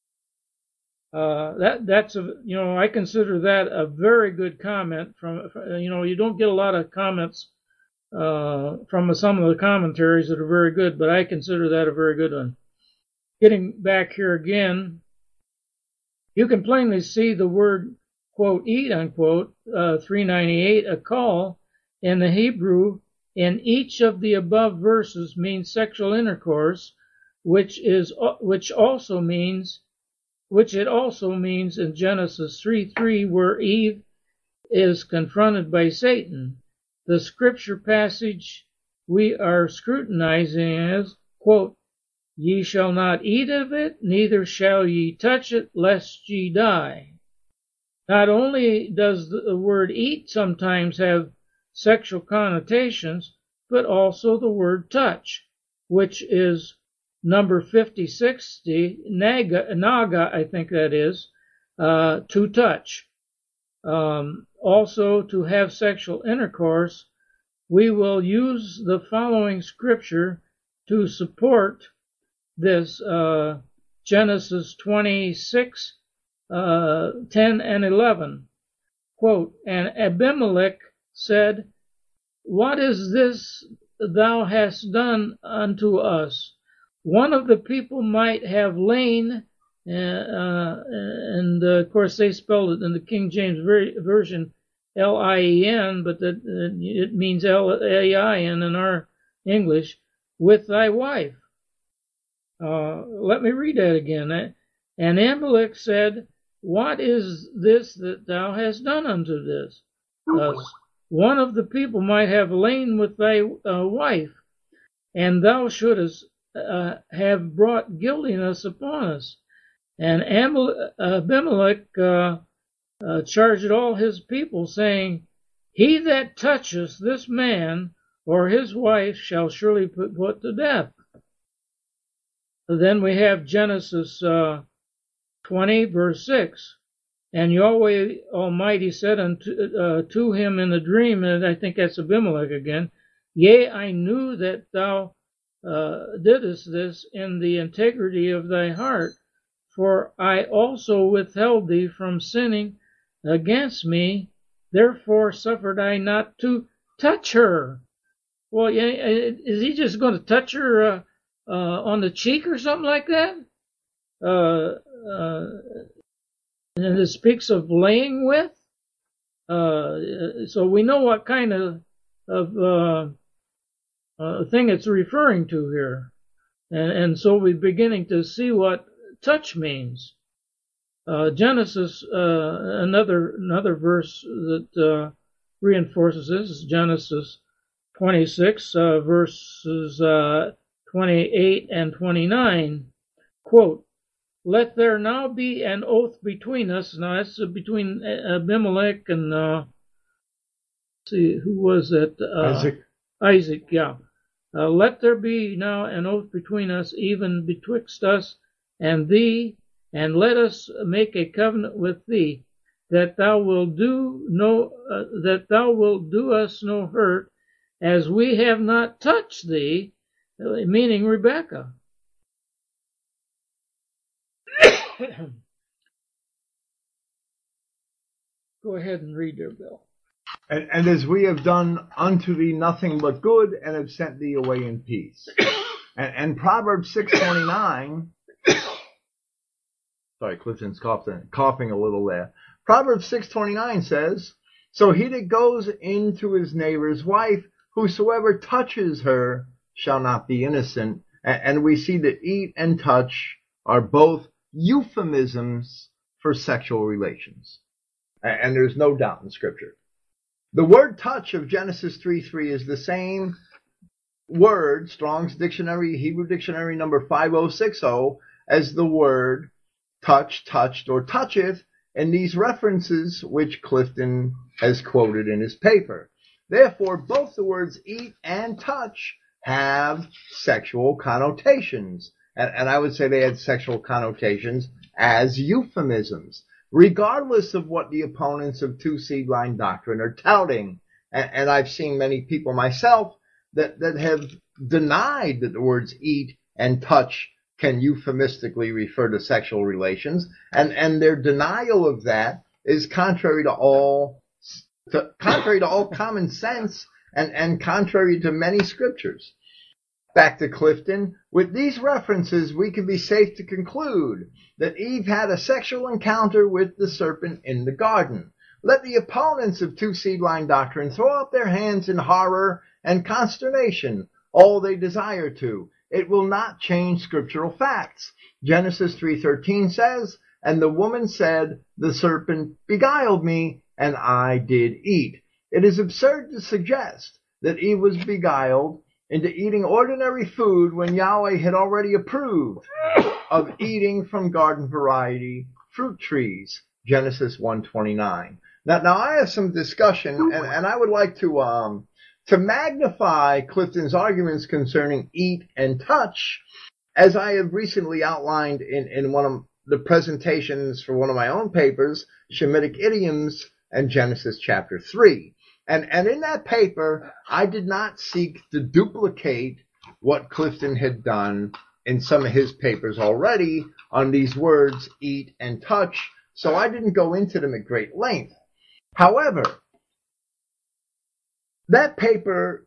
Uh, that that's a you know I consider that a very good comment from you know you don't get a lot of comments uh, from some of the commentaries that are very good, but I consider that a very good one. Getting back here again, you can plainly see the word quote eat unquote uh, three ninety-eight, a call in the Hebrew in each of the above verses means sexual intercourse, which is which also means which it also means in Genesis three three, where Eve is confronted by Satan. The scripture passage we are scrutinizing is, quote, "Ye shall not eat of it, neither shall ye touch it, lest ye die." Not only does the word eat sometimes have sexual connotations, but also the word touch, which is number fifty sixty, naga, naga, I think that is, uh, to touch. Um, also, to have sexual intercourse, we will use the following scripture to support this, uh, Genesis twenty-six, uh, ten and eleven. Quote, "And Abimelech said, What is this thou hast done unto us? One of the people might have lain," uh, uh, and uh, of course they spelled it in the King James Version L I E N, but that, uh, it means L A I N in our English, "with thy wife." Uh, let me read that again. "And Abimelech said, What is this that thou hast done unto this us? One of the people might have lain with thy uh, wife, and thou shouldest uh, have brought guiltiness upon us." And Abimelech uh, uh, charged all his people, saying, "He that toucheth this man or his wife shall surely be put to death." Then we have Genesis uh, twenty, verse six. And Yahweh Almighty said unto uh, to him in the dream, and I think that's Abimelech again, Yea, I knew that thou uh, didst this in the integrity of thy heart, for I also withheld thee from sinning against me, therefore suffered I not to touch her. Well, is he just going to touch her uh, uh, on the cheek or something like that? Uh, uh, and it speaks of laying with. Uh, so we know what kind of of uh, uh, thing it's referring to here, and and so we're beginning to see what touch means. Uh, Genesis, uh, another another verse that uh, reinforces this is Genesis twenty-six, uh, verses uh, twenty-eight and twenty-nine. Quote, let there now be an oath between us. Now that's between Abimelech and, uh, let's see, who was it? Uh, Isaac. Isaac, yeah. Uh, let there be now an oath between us, even betwixt us and thee, and let us make a covenant with thee, that thou wilt do no, uh, that thou wilt do us no hurt, as we have not touched thee, meaning Rebekah. Go ahead and read there, Bill. And, and as we have done unto thee nothing but good, and have sent thee away in peace. And, and Proverbs six twenty-nine, sorry, Clifton's coughing, coughing a little there. Proverbs six twenty-nine says, so he that goes into his neighbor's wife, whosoever touches her shall not be innocent. And, and we see that eat and touch are both euphemisms for sexual relations. And, and there's no doubt in Scripture. The word touch of Genesis three three is the same word, Strong's Dictionary, Hebrew Dictionary number five oh six oh, as the word touch, touched, or toucheth in these references which Clifton has quoted in his paper. Therefore, both the words eat and touch have sexual connotations. And, and I would say they had sexual connotations as euphemisms, regardless of what the opponents of two-seed line doctrine are touting. And, and I've seen many people myself that, that have denied that the words eat and touch can euphemistically refer to sexual relations. And, and their denial of that is contrary to all, to, contrary to all common sense and, and contrary to many scriptures. Back to Clifton. With these references, we can be safe to conclude that Eve had a sexual encounter with the serpent in the garden. Let the opponents of two-seed line doctrine throw up their hands in horror and consternation all they desire to. It will not change scriptural facts. Genesis three thirteen says, and the woman said, the serpent beguiled me, and I did eat. It is absurd to suggest that Eve was beguiled into eating ordinary food when Yahweh had already approved of eating from garden variety fruit trees. Genesis one twenty-nine. Now, now I have some discussion, and, and I would like to um to magnify Clifton's arguments concerning eat and touch, as I have recently outlined in, in one of the presentations for one of my own papers, Shemitic Idioms and Genesis chapter three. And, and in that paper, I did not seek to duplicate what Clifton had done in some of his papers already on these words, eat and touch, so I didn't go into them at great length. However, that paper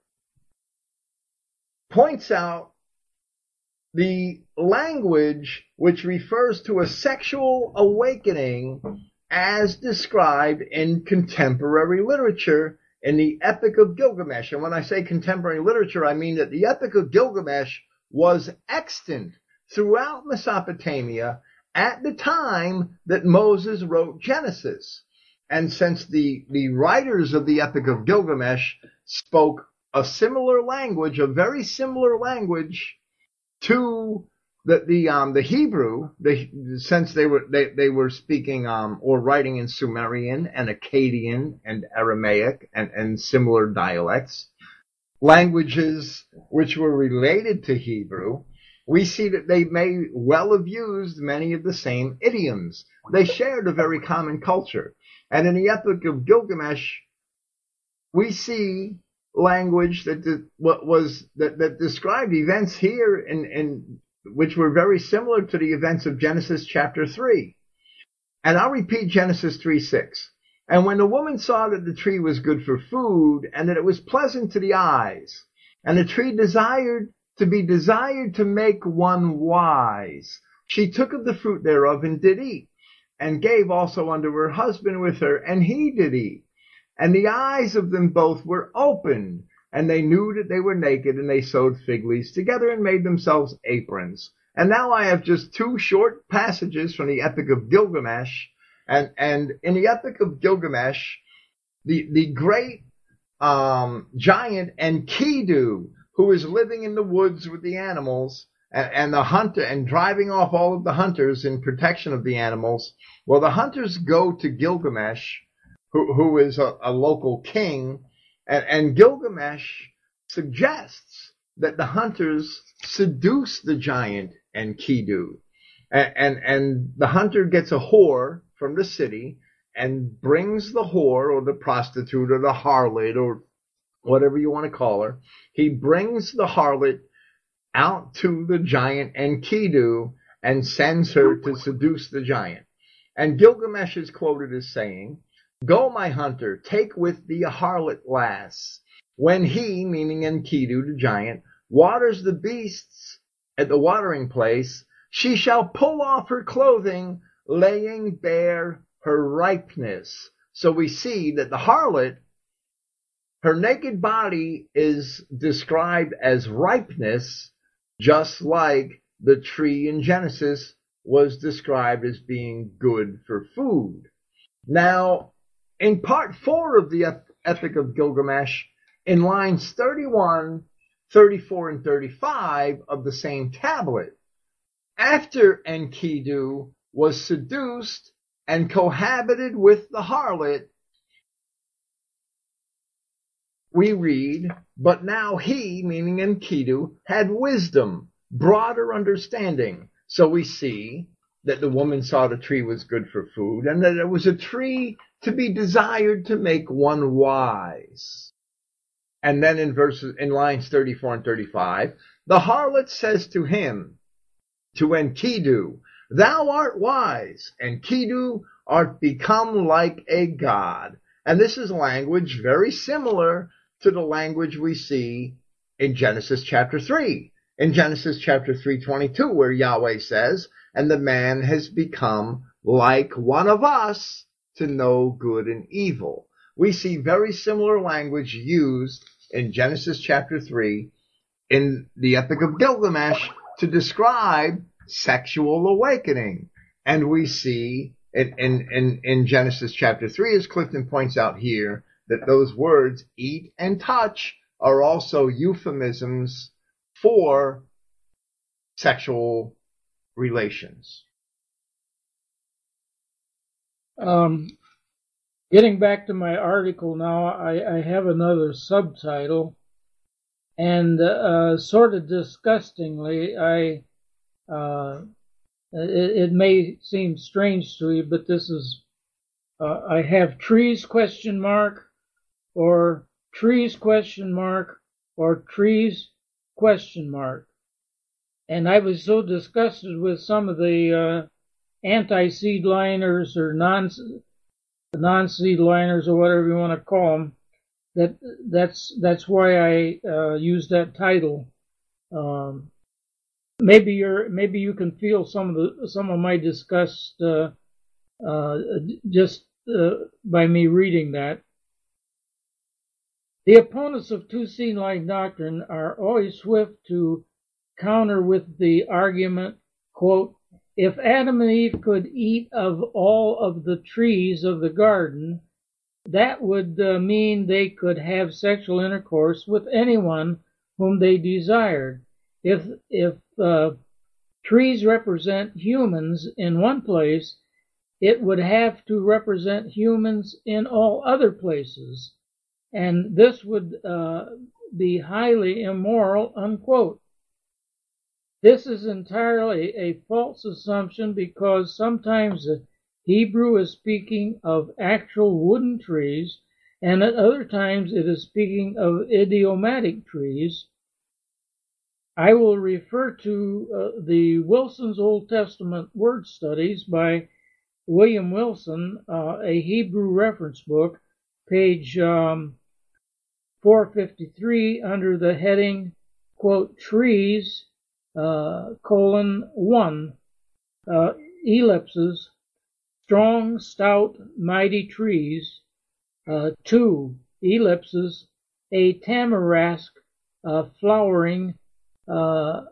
points out the language which refers to a sexual awakening as described in contemporary literature in the Epic of Gilgamesh. And when I say contemporary literature, I mean that the Epic of Gilgamesh was extant throughout Mesopotamia at the time that Moses wrote Genesis. And since the, the writers of the Epic of Gilgamesh spoke a similar language, a very similar language to the the um the Hebrew, the, since they were they, they were speaking um or writing in Sumerian and Akkadian and Aramaic and, and similar dialects, languages which were related to Hebrew, we see that they may well have used many of the same idioms. They shared a very common culture. And in the Epic of Gilgamesh, we see language that de- what was that, that described events here in, in which were very similar to the events of Genesis chapter three. And I'll repeat Genesis three six. And when the woman saw that the tree was good for food, and that it was pleasant to the eyes, and the tree desired to be desired to make one wise, she took of the fruit thereof and did eat, and gave also unto her husband with her, and he did eat. And the eyes of them both were opened, and they knew that they were naked, and they sewed fig leaves together and made themselves aprons. And now I have just two short passages from the Epic of Gilgamesh. And, and in the Epic of Gilgamesh, the, the great um, giant Enkidu, who is living in the woods with the animals, and, and the hunter, and driving off all of the hunters in protection of the animals. Well, the hunters go to Gilgamesh, who, who is a, a local king, and, and Gilgamesh suggests that the hunters seduce the giant Enkidu. And, and, and the hunter gets a whore from the city and brings the whore or the prostitute or the harlot or whatever you want to call her. He brings the harlot out to the giant Enkidu and sends her to seduce the giant. And Gilgamesh is quoted as saying, "Go, my hunter, take with thee a harlot lass. When he," meaning Enkidu, the giant, "waters the beasts at the watering place, she shall pull off her clothing, laying bare her ripeness." So we see that the harlot, her naked body is described as ripeness, just like the tree in Genesis was described as being good for food. Now, in part four of the Epic of Gilgamesh, in lines thirty-one, thirty-four, and thirty-five of the same tablet, after Enkidu was seduced and cohabited with the harlot, we read, "But now he," meaning Enkidu, "had wisdom, broader understanding." So we see that the woman saw the tree was good for food, and that it was a tree to be desired to make one wise. And then in verses, in lines thirty-four and thirty-five, the harlot says to him, to Enkidu, "Thou art wise. Enkidu art become like a god." And this is language very similar to the language we see in Genesis chapter three. In Genesis chapter three twenty-two, where Yahweh says, "And the man has become like one of us to know good and evil." We see very similar language used in Genesis chapter three in the Epic of Gilgamesh to describe sexual awakening. And we see in, in, in, in Genesis chapter three, as Clifton points out here, that those words, eat and touch, are also euphemisms for sexual relations. Um, getting back to my article now, I, I have another subtitle, and uh, sort of disgustingly, I uh, it, it may seem strange to you, but this is uh, I have trees question mark, or trees question mark, or trees question mark. And I was so disgusted with some of the uh, anti-seed liners or non non-seed liners or whatever you want to call them, that that's that's why I uh, used that title. Um, maybe you're maybe you can feel some of the some of my disgust uh, uh, just uh, by me reading that. The opponents of two-seed line doctrine are always swift to counter with the argument, quote, "If Adam and Eve could eat of all of the trees of the garden, that would uh, mean they could have sexual intercourse with anyone whom they desired. If if uh, trees represent humans in one place, it would have to represent humans in all other places, and this would uh, be highly immoral," unquote. This is entirely a false assumption because sometimes the Hebrew is speaking of actual wooden trees, and at other times it is speaking of idiomatic trees. I will refer to uh, the Wilson's Old Testament Word Studies by William Wilson, uh, a Hebrew reference book, page um, four fifty-three, under the heading, quote, trees, uh, colon, one, uh, ellipses, strong, stout, mighty trees, uh, two, ellipses, a tamarisk, uh, flowering, uh,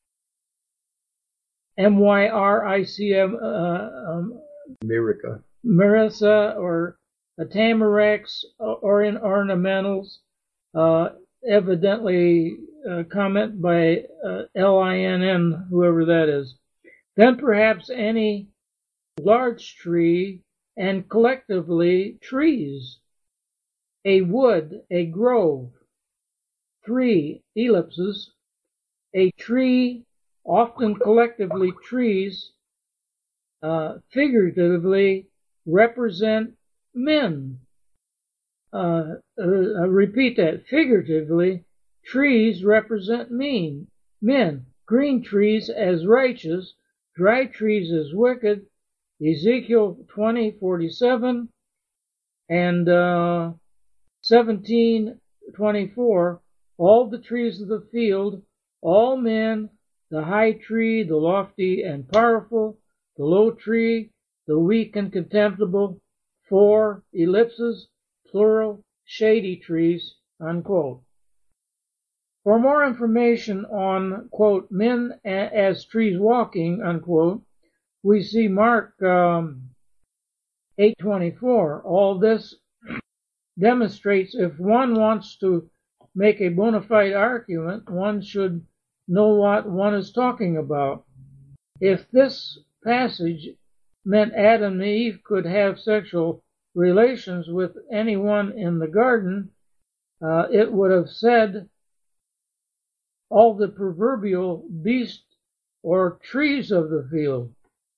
M Y R I C M, uh, um, Mirica. Marissa, or a tamarax, or in ornamentals, uh, evidently uh, comment by uh, L I N N, whoever that is. Then perhaps any large tree, and collectively trees. A wood, a grove. Three, ellipses. A tree, often collectively trees, uh, figuratively represent men. Uh, uh, I repeat that. Figuratively, trees represent mean, men. Green trees as righteous, dry trees as wicked. Ezekiel twenty forty-seven and uh, seventeen twenty-four. All the trees of the field, all men, the high tree, the lofty and powerful, the low tree, the weak and contemptible. Four, ellipses, plural, shady trees, unquote. For more information on, quote, men as trees walking, unquote, we see Mark um, eight twenty-four. All this demonstrates if one wants to make a bona fide argument, one should know what one is talking about. If this passage meant Adam and Eve could have sexual relations with anyone in the garden, uh, it would have said all the proverbial beasts or trees of the field.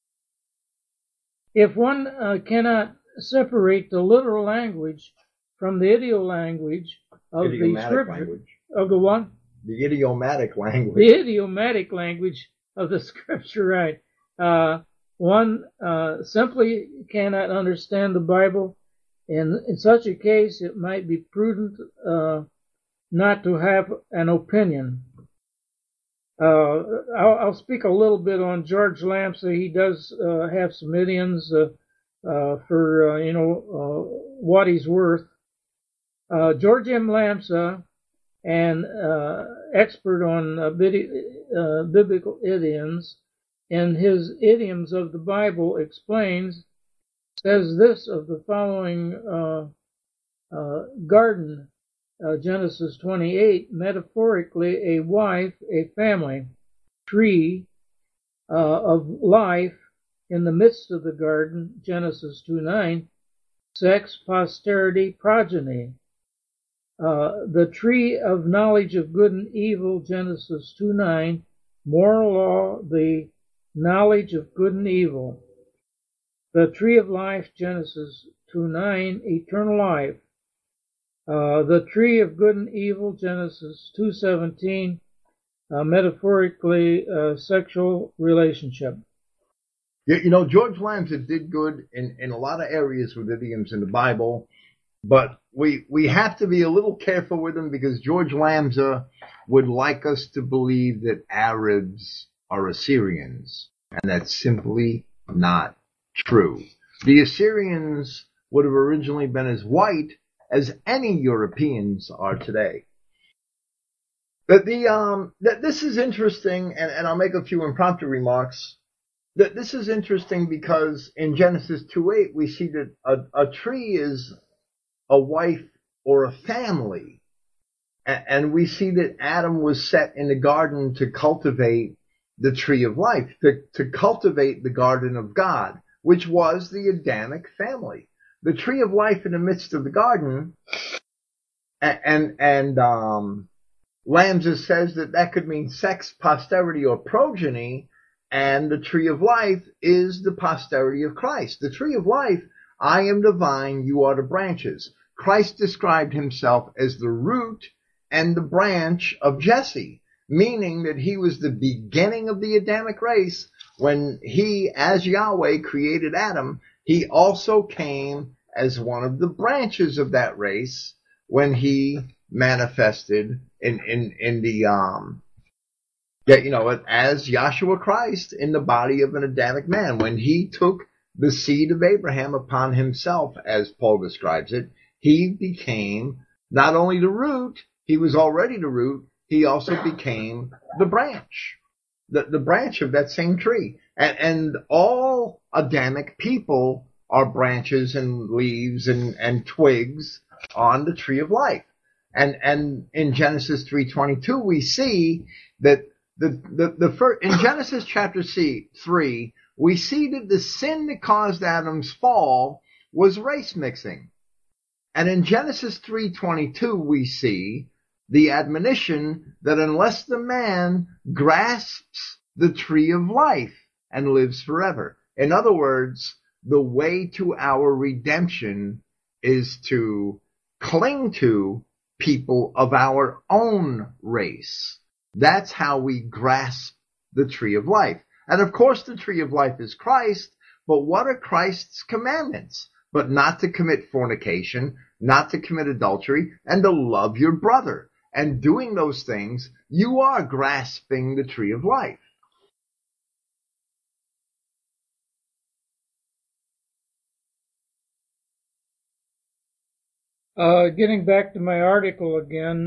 If one uh, cannot separate the literal language from the idiom language of the scripture, language. of the what? The idiomatic language. The idiomatic language of the scripture, right? Uh, one uh, simply cannot understand the Bible. In, in such a case, it might be prudent uh, not to have an opinion. Uh, I'll, I'll speak a little bit on George Lamsa. He does uh, have some idioms uh, uh, for, uh, you know, uh, what he's worth. Uh, George M. Lamsa, an uh, expert on uh, uh, biblical idioms, in his Idioms of the Bible explains, says this of the following uh, uh, garden, uh, Genesis twenty-eight, metaphorically a wife, a family, tree uh, of life in the midst of the garden, Genesis two nine, sex, posterity, progeny. Uh, the tree of knowledge of good and evil, Genesis two nine, moral law, the knowledge of good and evil. The tree of life, Genesis two nine, eternal life. Uh, the tree of good and evil, Genesis two seventeen, uh, metaphorically uh, sexual relationship. You, you know, George Lamsa did good in, in a lot of areas with idioms in the Bible, but we we have to be a little careful with him because George Lamsa would like us to believe that Arabs are Assyrians, and that's simply not true. The Assyrians would have originally been as white as any Europeans are today. But the um that this is interesting, and, and I'll make a few impromptu remarks. That this is interesting because in Genesis two eight we see that a, a tree is a wife or a family, and, and we see that Adam was set in the garden to cultivate the tree of life, to, to cultivate the garden of God, which was the Adamic family. The tree of life in the midst of the garden, and and, and um Lambs says that that could mean sex, posterity, or progeny, and the tree of life is the posterity of Christ. The tree of life, I am the vine, you are the branches. Christ described himself as the root and the branch of Jesse, meaning that he was the beginning of the Adamic race. When he, as Yahweh, created Adam, he also came as one of the branches of that race when he manifested in, in, in the, um, yeah, you know, as Yahshua Christ in the body of an Adamic man. When he took the seed of Abraham upon himself, as Paul describes it, he became not only the root, he was already the root, he also became the branch, the, the branch of that same tree. And, and all Adamic people are branches and leaves and, and twigs on the tree of life. And, and in Genesis three twenty-two, we see that the, the, the first, in Genesis chapter three, we see that the sin that caused Adam's fall was race mixing. And in Genesis three twenty-two, we see the admonition that unless the man grasps the tree of life and lives forever. In other words, the way to our redemption is to cling to people of our own race. That's how we grasp the tree of life. And of course, the tree of life is Christ, but what are Christ's commandments? But not to commit fornication, not to commit adultery, and to love your brother. And doing those things, you are grasping the tree of life. Uh, getting back to my article again,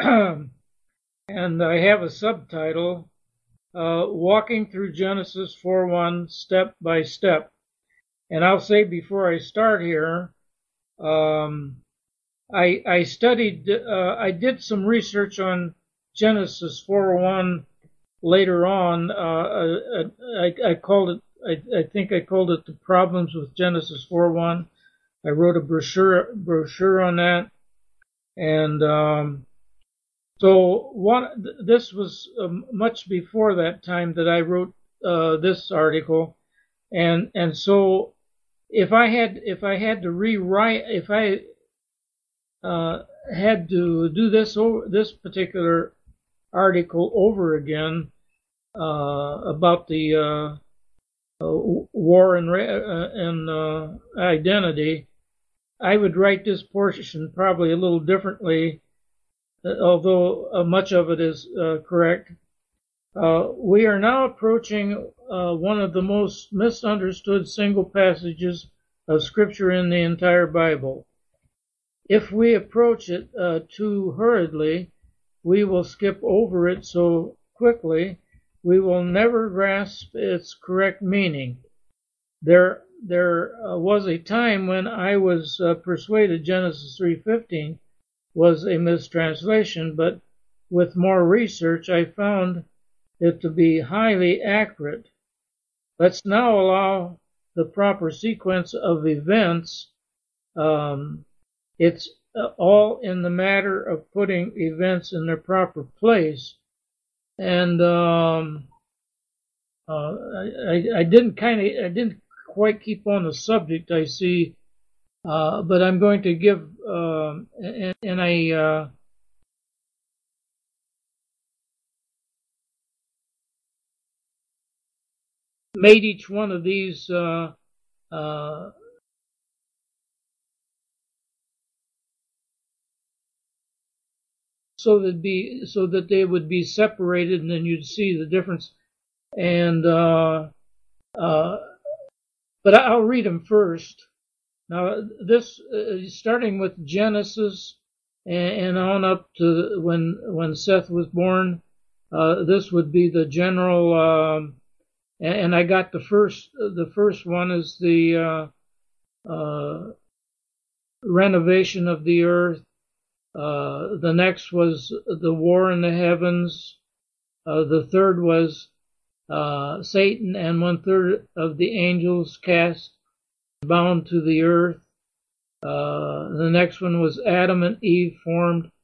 and I have a subtitle, uh, Walking Through Genesis four one Step by Step. And I'll say before I start here, um, I, I studied, uh, I did some research on Genesis four one later on. Uh, I, I called it, I, I think I called it The Problems with Genesis four one. I wrote a brochure, brochure on that. And, um, so one, this was um, much before that time that I wrote, uh, this article. And, and so if I had, if I had to rewrite, if I, uh, had to do this, this particular article over again, uh, about the, uh, uh war and, uh, and, uh, identity, I would write this portion probably a little differently, although uh, much of it is uh, correct. Uh, we are now approaching uh, one of the most misunderstood single passages of Scripture in the entire Bible. If we approach it uh, too hurriedly, we will skip over it so quickly, we will never grasp its correct meaning. There There uh, was a time when I was uh, persuaded Genesis three fifteen was a mistranslation, but with more research I found it to be highly accurate. Let's now allow the proper sequence of events. Um, it's uh, all in the matter of putting events in their proper place. And um, uh, I, I didn't kind of, I didn't quite keep on the subject, I see, uh, but I'm going to give, uh, and, and I, uh, made each one of these, uh, uh, so that be, so that they would be separated, and then you'd see the difference. And, uh, uh, But I'll read them first. Now, this, uh, starting with Genesis and, and on up to when when Seth was born, uh, this would be the general. Um, and, and I got the first. The first one is the uh, uh, renovation of the earth. Uh, the next was the war in the heavens. Uh, the third was Uh, Satan and one third of the angels cast bound to the earth. Uh, the next one was Adam and Eve formed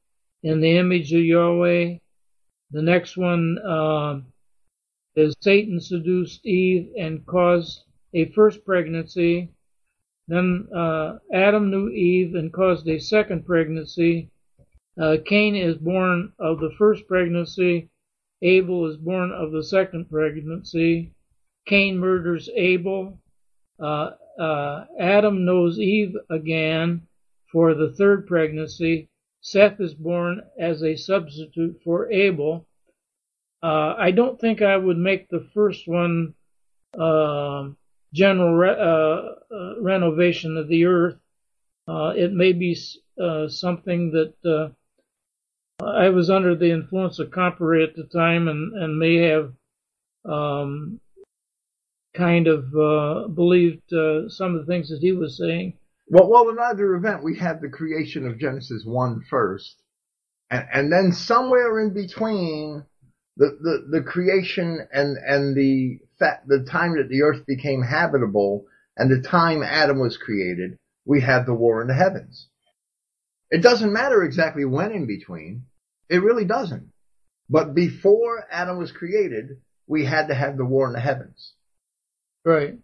in the image of Yahweh. The next one uh, is Satan seduced Eve and caused a first pregnancy. Then uh, Adam knew Eve and caused a second pregnancy. Uh, Cain is born of the first pregnancy. Abel is born of the second pregnancy. Cain murders Abel. Uh, uh, Adam knows Eve again for the third pregnancy. Seth is born as a substitute for Abel. Uh, I don't think I would make the first one uh, general re- uh, uh, renovation of the earth. Uh, it may be uh, something that uh, I was under the influence of Comperay at the time, and, and may have um, kind of uh, believed uh, some of the things that he was saying. Well, well, in either event, we have the creation of Genesis one first, and, and then somewhere in between the, the, the creation and, and the fact, the time that the earth became habitable and the time Adam was created, we have the war in the heavens. It doesn't matter exactly when in between. It really doesn't. But before Adam was created, we had to have the war in the heavens. Right.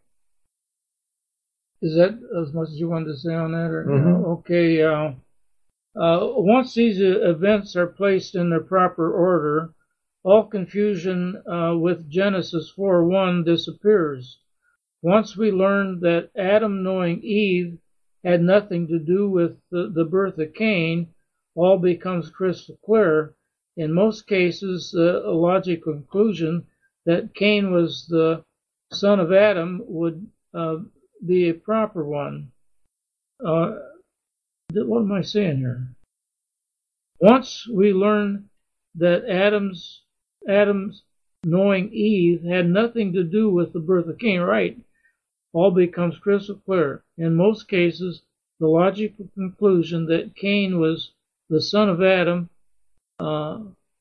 Is that as much as you wanted to say on that? Or Mm-hmm. no? Okay. Uh, uh, once these events are placed in their proper order, all confusion uh, with Genesis four one disappears. Once we learn that Adam knowing Eve had nothing to do with the, the birth of Cain, all becomes crystal clear. In most cases, uh, a logical conclusion that Cain was the son of Adam would uh, be a proper one. Uh, what am I saying here? Once we learn that Adam's Adam's knowing Eve had nothing to do with the birth of Cain, right? All becomes crystal clear. In most cases, the logical conclusion that Cain was the son of Adam uh,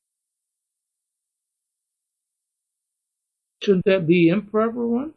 shouldn't that be improper one?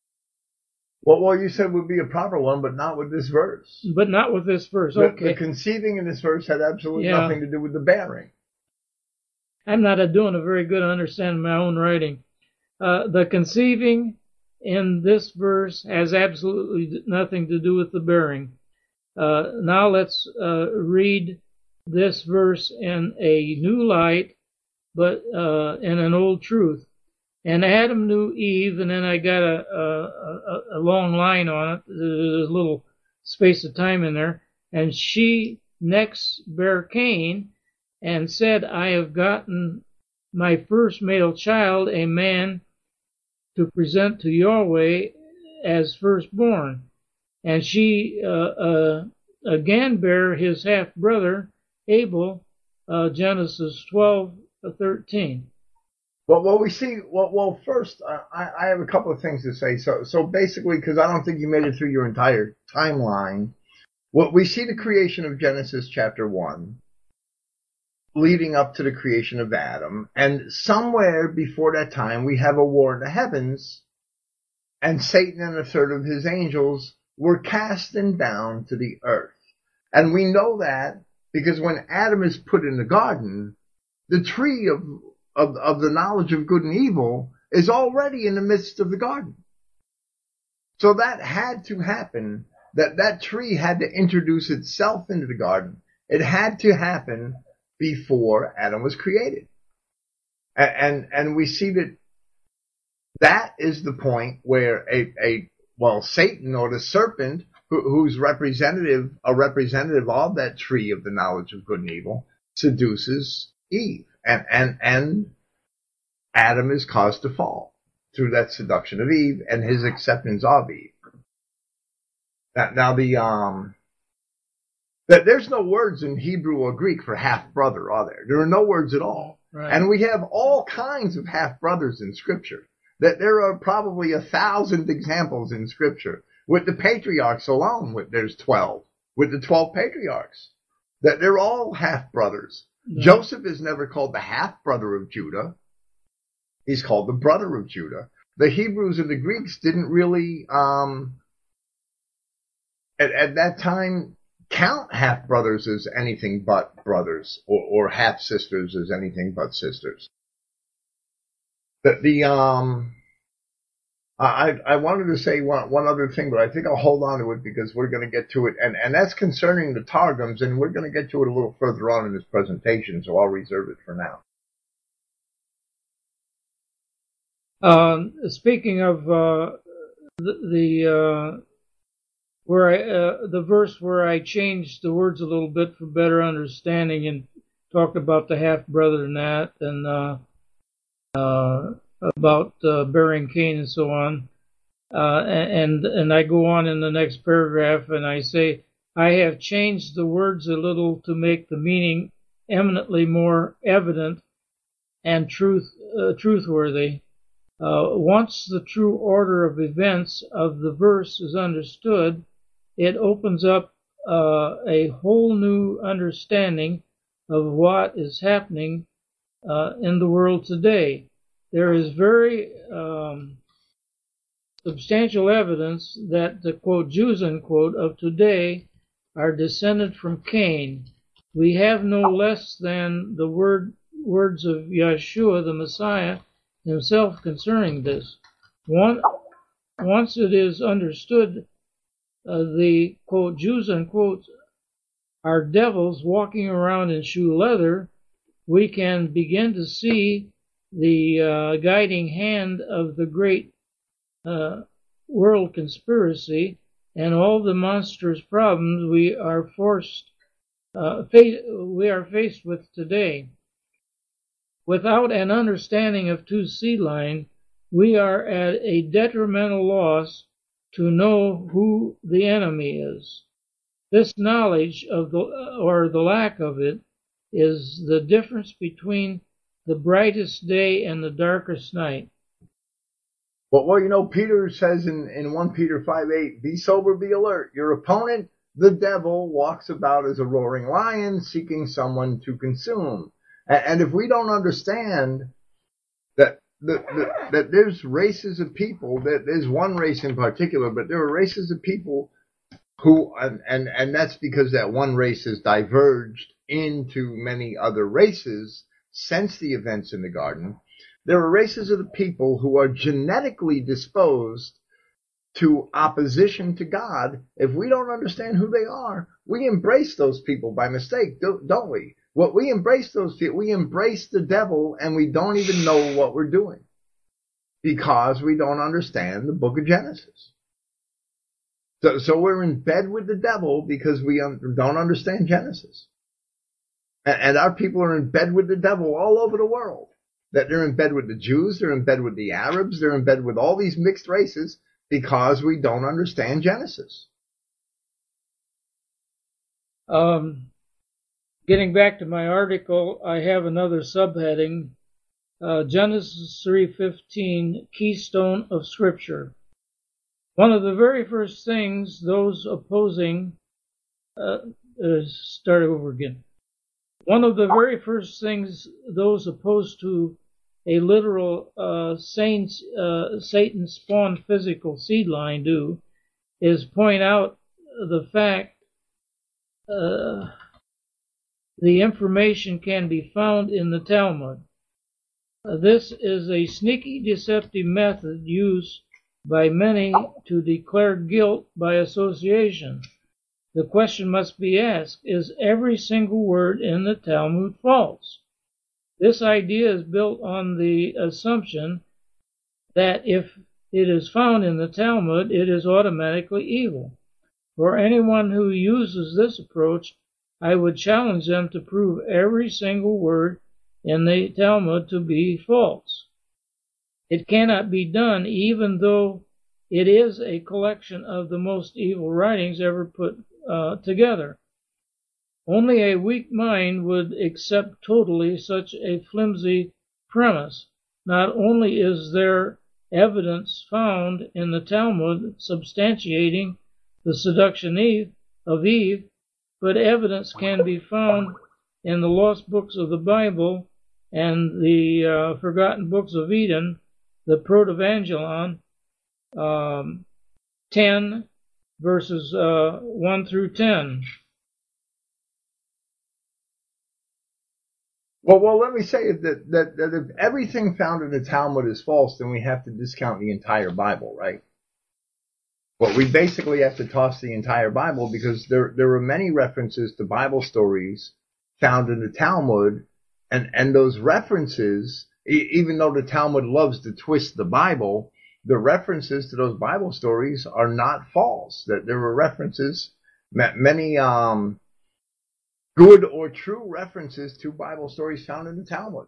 Well, well, you said would be a proper one, but not with this verse. But not with this verse. The, Okay. the conceiving in this verse had absolutely Yeah. nothing to do with the bearing. I'm not doing a very good understanding my own writing. Uh, the conceiving in this verse has absolutely nothing to do with the bearing. Uh, now let's uh, read this verse in a new light, but uh, in an old truth. And Adam knew Eve, and then I got a, a, a long line on it. There's a little space of time in there. And she next bare Cain, and said, I have gotten my first male child, a man, to present to Yahweh as firstborn. And she uh, uh, again bare his half-brother, Abel, uh, Genesis twelve thirteen. Well, well, we see. Well, well, first, uh, I, I have a couple of things to say. So, so basically, because I don't think you made it through your entire timeline, what we see the creation of Genesis chapter one, leading up to the creation of Adam, and somewhere before that time, we have a war in the heavens, and Satan and a third of his angels were cast and bound to the earth. And we know that because when Adam is put in the garden, the tree of Of, of the knowledge of good and evil is already in the midst of the garden. So that had to happen, that that tree had to introduce itself into the garden. It had to happen before Adam was created. And, and, and we see that that is the point where a, a well, Satan or the serpent, who, who's representative, a representative of that tree of the knowledge of good and evil, seduces Eve. And, and, and Adam is caused to fall through that seduction of Eve and his acceptance of Eve. Now, now the, um, that there's no words in Hebrew or Greek for half brother, are there? There are no words at all. Right. And we have all kinds of half brothers in Scripture. That there are probably a thousand examples in Scripture. With the patriarchs alone, with, there's twelve. With the twelve patriarchs. That they're all half brothers. Yeah. Joseph is never called the half-brother of Judah. He's called the brother of Judah. The Hebrews and the Greeks didn't really, um, at, at that time, count half brothers as anything but brothers, or, or half sisters as anything but sisters. The, the um, I I wanted to say one one other thing, but I think I'll hold on to it because we're going to get to it, and and that's concerning the Targums, and we're going to get to it a little further on in this presentation, so I'll reserve it for now. Um, speaking of uh, the, the uh, where I uh, the verse where I changed the words a little bit for better understanding and talked about the half brother and that, and uh, uh, about uh, bearing Cain and so on, uh, and and I go on in the next paragraph and I say, I have changed the words a little to make the meaning eminently more evident and truth uh, truthworthy. Uh, once the true order of events of the verse is understood, it opens up uh, a whole new understanding of what is happening uh, in the world today. There is very um, substantial evidence that the, quote, Jews, unquote, of today are descended from Cain. We have no less than the word, words of Yeshua, the Messiah, himself concerning this. One, once it is understood uh, the, quote, Jews, unquote, are devils walking around in shoe leather, we can begin to see the uh, guiding hand of the great uh, world conspiracy and all the monstrous problems we are forced, uh, fa- we are faced with today. Without an understanding of two seed line, we are at a detrimental loss to know who the enemy is. This knowledge of the, or the lack of it, is the difference between the brightest day and the darkest night. Well, well, you know, Peter says in, in First Peter five eight, be sober, be alert. Your opponent, the devil, walks about as a roaring lion, seeking someone to consume. And, and if we don't understand that the, the, that there's races of people, that there's one race in particular, but there are races of people who, and, and, and that's because that one race has diverged into many other races since the events in the garden. There are races of the people who are genetically disposed to opposition to God. If we don't understand who they are, we embrace those people by mistake, don't we? What we embrace those people, we embrace the devil, and we don't even know what we're doing because we don't understand the book of Genesis. So, so we're in bed with the devil because we un- don't understand Genesis. And, and our people are in bed with the devil all over the world. That they're in bed with the Jews, they're in bed with the Arabs, they're in bed with all these mixed races because we don't understand Genesis. Um, getting back to my article, I have another subheading, uh, Genesis three fifteen, Keystone of Scripture. One of the very first things those opposing, uh, uh, start over again. One of the very first things those opposed to a literal uh, saints, uh, Satan spawned physical seed line do is point out the fact uh, the information can be found in the Talmud. Uh, this is a sneaky, deceptive method used by many to declare guilt by association. The question must be asked, is every single word in the Talmud false? This idea is built on the assumption that if it is found in the Talmud, it is automatically evil. For anyone who uses this approach, I would challenge them to prove every single word in the Talmud to be false. It cannot be done even though it is a collection of the most evil writings ever put Uh, together. Only a weak mind would accept totally such a flimsy premise. Not only is there evidence found in the Talmud substantiating the seduction Eve, of Eve, but evidence can be found in the lost books of the Bible and the uh, forgotten books of Eden, the Protoevangelion, um, ten verses uh, one through ten. Well, well, let me say that, that, that if everything found in the Talmud is false, then we have to discount the entire Bible, right? Well, we basically have to toss the entire Bible because there there are many references to Bible stories found in the Talmud, and, and those references, e- even though the Talmud loves to twist the Bible, the references to those Bible stories are not false. That there were references, many um, good or true references to Bible stories found in the Talmud,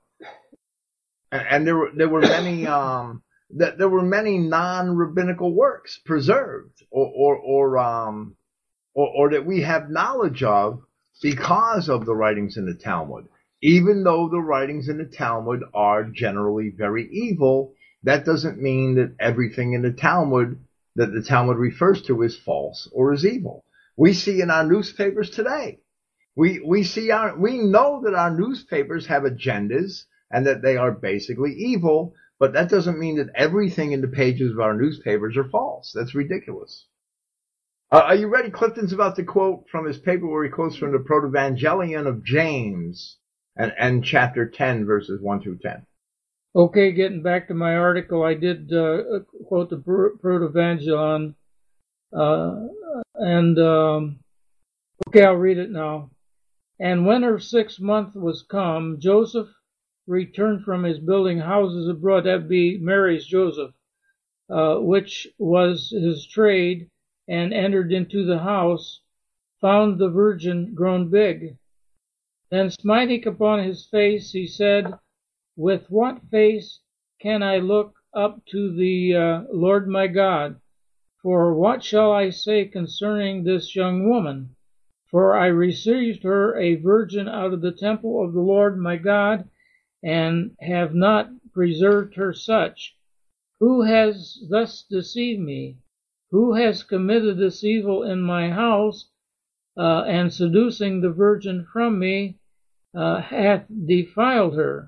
and, and there were there were many. Um, That there were many non-rabbinical works preserved, or or or um or, or that we have knowledge of because of the writings in the Talmud. Even though the writings in the Talmud are generally very evil, that doesn't mean that everything in the Talmud that the Talmud refers to is false or is evil. We see in our newspapers today. We we see our we know that our newspapers have agendas and that they are basically evil. But that doesn't mean that everything in the pages of our newspapers are false. That's ridiculous. Uh, are you ready? Clifton's about to quote from his paper where he quotes from the Protevangelion of James and, and chapter ten, verses one through ten. Okay, getting back to my article, I did uh, quote the Protevangelion. Uh, and, um, okay, I'll read it now. And when her sixth month was come, Joseph returned from his building houses abroad, that be Mary's Joseph, uh, which was his trade, and entered into the house, found the virgin grown big. Then smiting upon his face, he said, with what face can I look up to the uh, Lord my God? For what shall I say concerning this young woman? For I received her a virgin out of the temple of the Lord my God, and have not preserved her such. Who has thus deceived me? Who has committed this evil in my house, uh, and seducing the virgin from me, uh, hath defiled her?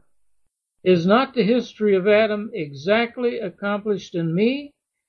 Is not the history of Adam exactly accomplished in me?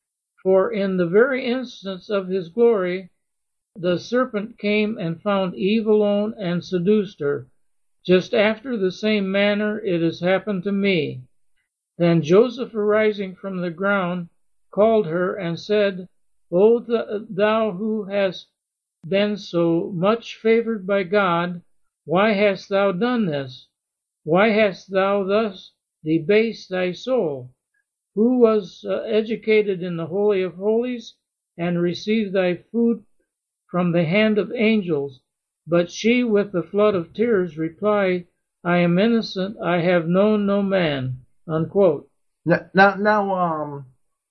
For in the very instance of his glory, the serpent came and found Eve alone and seduced her. Just after the same manner it has happened to me. Then Joseph, arising from the ground, called her and said, O th- thou who hast been so much favored by God, why hast thou done this? Why hast thou thus debased thy soul? Who was uh, educated in the Holy of Holies, and received thy food from the hand of angels? But she, with a flood of tears, replied, I am innocent, I have known no man. Unquote. Now, now, now um,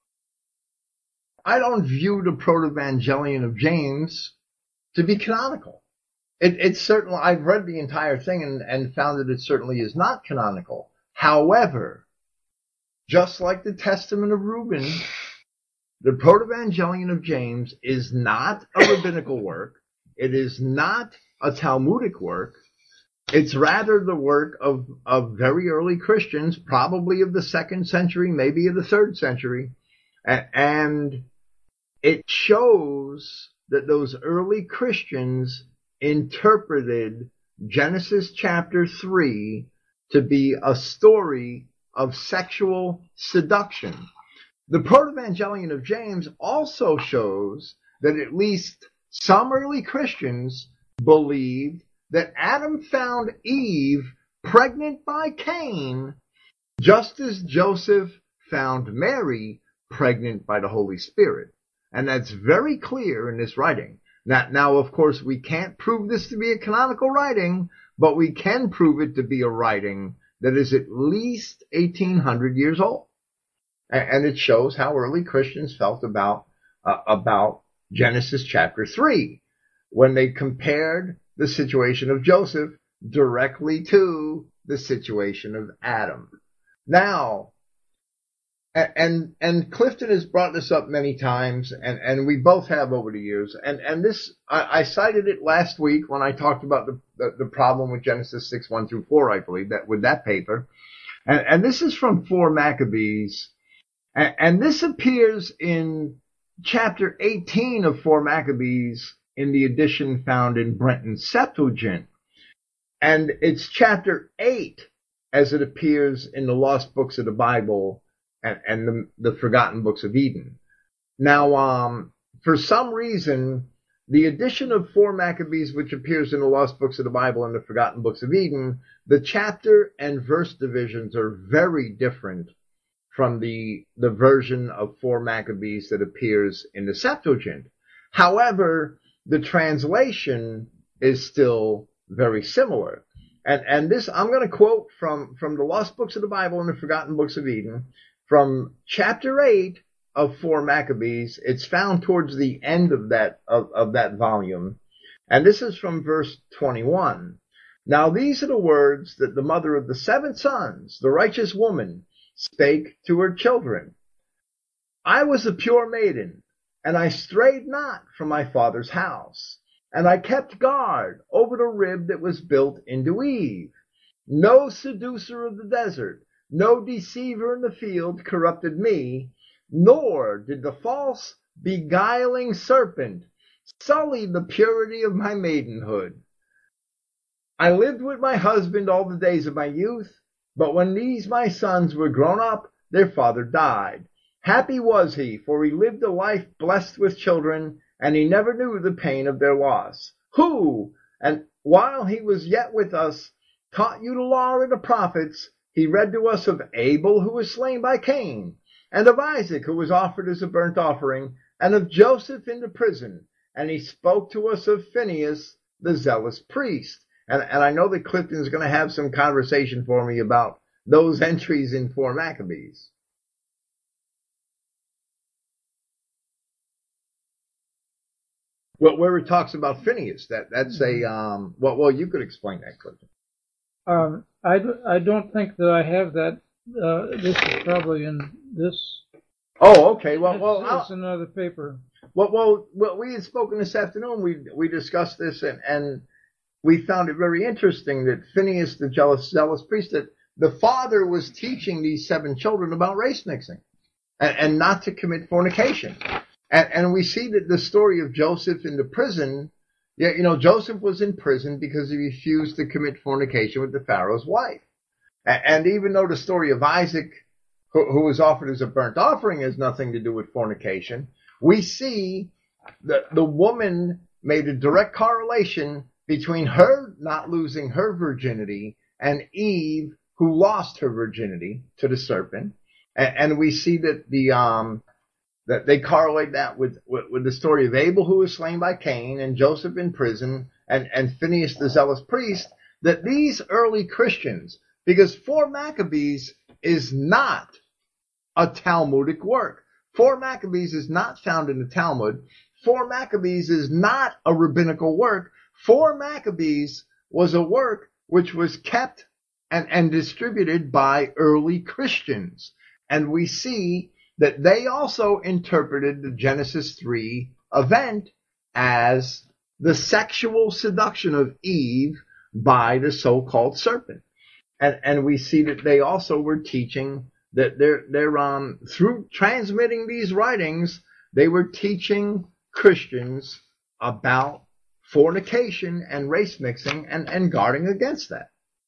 I don't view the Protevangelion of James to be canonical. It, it's certainly, I've read the entire thing and, and found that it certainly is not canonical. However, just like the Testament of Reuben, the Protevangelion of James is not a rabbinical work. It is not a Talmudic work. It's rather the work of, of very early Christians, probably of the second century, maybe of the third century. And it shows that those early Christians interpreted Genesis chapter three to be a story of sexual seduction. The Protevangelion of James also shows that at least some early Christians believed that Adam found Eve pregnant by Cain, just as Joseph found Mary pregnant by the Holy Spirit. And that's very clear in this writing. Now, now, of course, we can't prove this to be a canonical writing, but we can prove it to be a writing that is at least eighteen hundred years old. And it shows how early Christians felt about uh, about Genesis chapter three, when they compared the situation of Joseph directly to the situation of Adam. Now, and and Clifton has brought this up many times, and, and we both have over the years. And and this I, I cited it last week when I talked about the, the the problem with Genesis six one through four, I believe, that with that paper. And and this is from four Maccabees, and, and this appears in chapter eighteen of four Maccabees in the edition found in Brenton's Septuagint. and it's chapter eight as it appears in the lost books of the Bible and, and the, the forgotten books of Eden. Now, um, for some reason, the addition of four Maccabees, which appears in the lost books of the Bible and the forgotten books of Eden, the chapter and verse divisions are very different from the, the version of four Maccabees that appears in the Septuagint. However, the translation is still very similar. And, and this, I'm going to quote from, from the lost books of the Bible and the forgotten books of Eden, from chapter eight of four Maccabees. It's found towards the end of that, of, of that volume. And this is from verse twenty-one. Now these are the words that the mother of the seven sons, the righteous woman, spake to her children. I was a pure maiden, and I strayed not from my father's house, and I kept guard over the rib that was built into Eve. No seducer of the desert, no deceiver in the field corrupted me, nor did the false beguiling serpent sully the purity of my maidenhood. I lived with my husband all the days of my youth, but when these my sons were grown up, their father died. Happy was he, for he lived a life blessed with children, and he never knew the pain of their loss. Who, and while he was yet with us, taught you the law and the prophets. He read to us of Abel, who was slain by Cain, and of Isaac, who was offered as a burnt offering, and of Joseph in the prison. And he spoke to us of Phinehas, the zealous priest. And, and I know that Clifton's going to have some conversation for me about those entries in four Maccabees. Well, where it talks about Phinehas, that that's a um. Well, well, you could explain that, Clifton. Um, I, I don't think that I have that. Uh, this is probably in this. Oh, okay. Well, well, it's another paper. Well, well, well, we had spoken this afternoon. We we discussed this, and and we found it very interesting that Phinehas, the jealous, zealous priest, that the father was teaching these seven children about race mixing, and, and not to commit fornication. And, and we see that the story of Joseph in the prison. Yeah, you know, Joseph was in prison because he refused to commit fornication with the Pharaoh's wife. And, and even though the story of Isaac, who, who was offered as a burnt offering, has nothing to do with fornication, we see that the woman made a direct correlation between her not losing her virginity and Eve, who lost her virginity to the serpent. And, and we see that the um that they correlate that with, with with the story of Abel, who was slain by Cain, and Joseph in prison, and and Phinehas the zealous priest. That these early Christians, because four Maccabees is not a Talmudic work. Four Maccabees is not found in the Talmud. Four Maccabees is not a rabbinical work. Four Maccabees was a work which was kept and, and distributed by early Christians. And we see that they also interpreted the Genesis three event as the sexual seduction of Eve by the so-called serpent. And, and we see that they also were teaching that they're, they're, um, through transmitting these writings, they were teaching Christians about fornication and race mixing and, and guarding against that.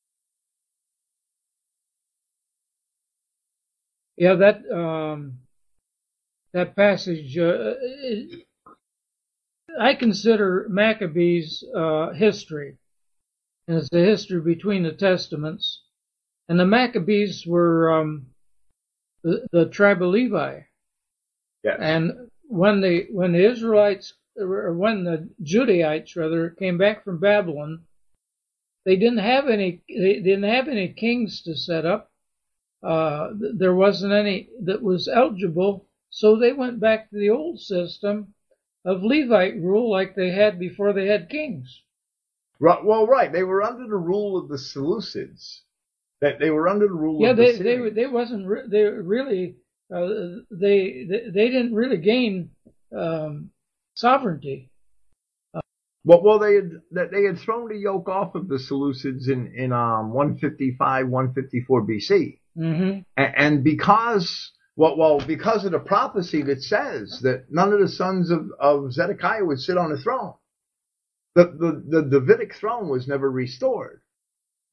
Yeah, that, um, that passage, uh, it, I consider Maccabees, uh, history. And it's the history between the Testaments. And the Maccabees were, um, the, the tribe of Levi. Yes. And when the, when the Israelites, or when the Judaites rather, came back from Babylon, they didn't have any, they didn't have any kings to set up. Uh, there wasn't any that was eligible, so they went back to the old system of Levite rule like they had before they had kings. Right, well, right. They were under the rule of the Seleucids. That they were under the rule yeah, of the they, Syrians. they, they wasn't, re- they really, uh, they, they, they didn't really gain, um, sovereignty. Uh, well, well, they had, they had thrown the yoke off of the Seleucids in, in, um, one fifty-five, one fifty-four B C. Mm-hmm. And, and because, well, well, because of the prophecy that says that none of the sons of, of Zedekiah would sit on the throne. The, the, the Davidic throne was never restored.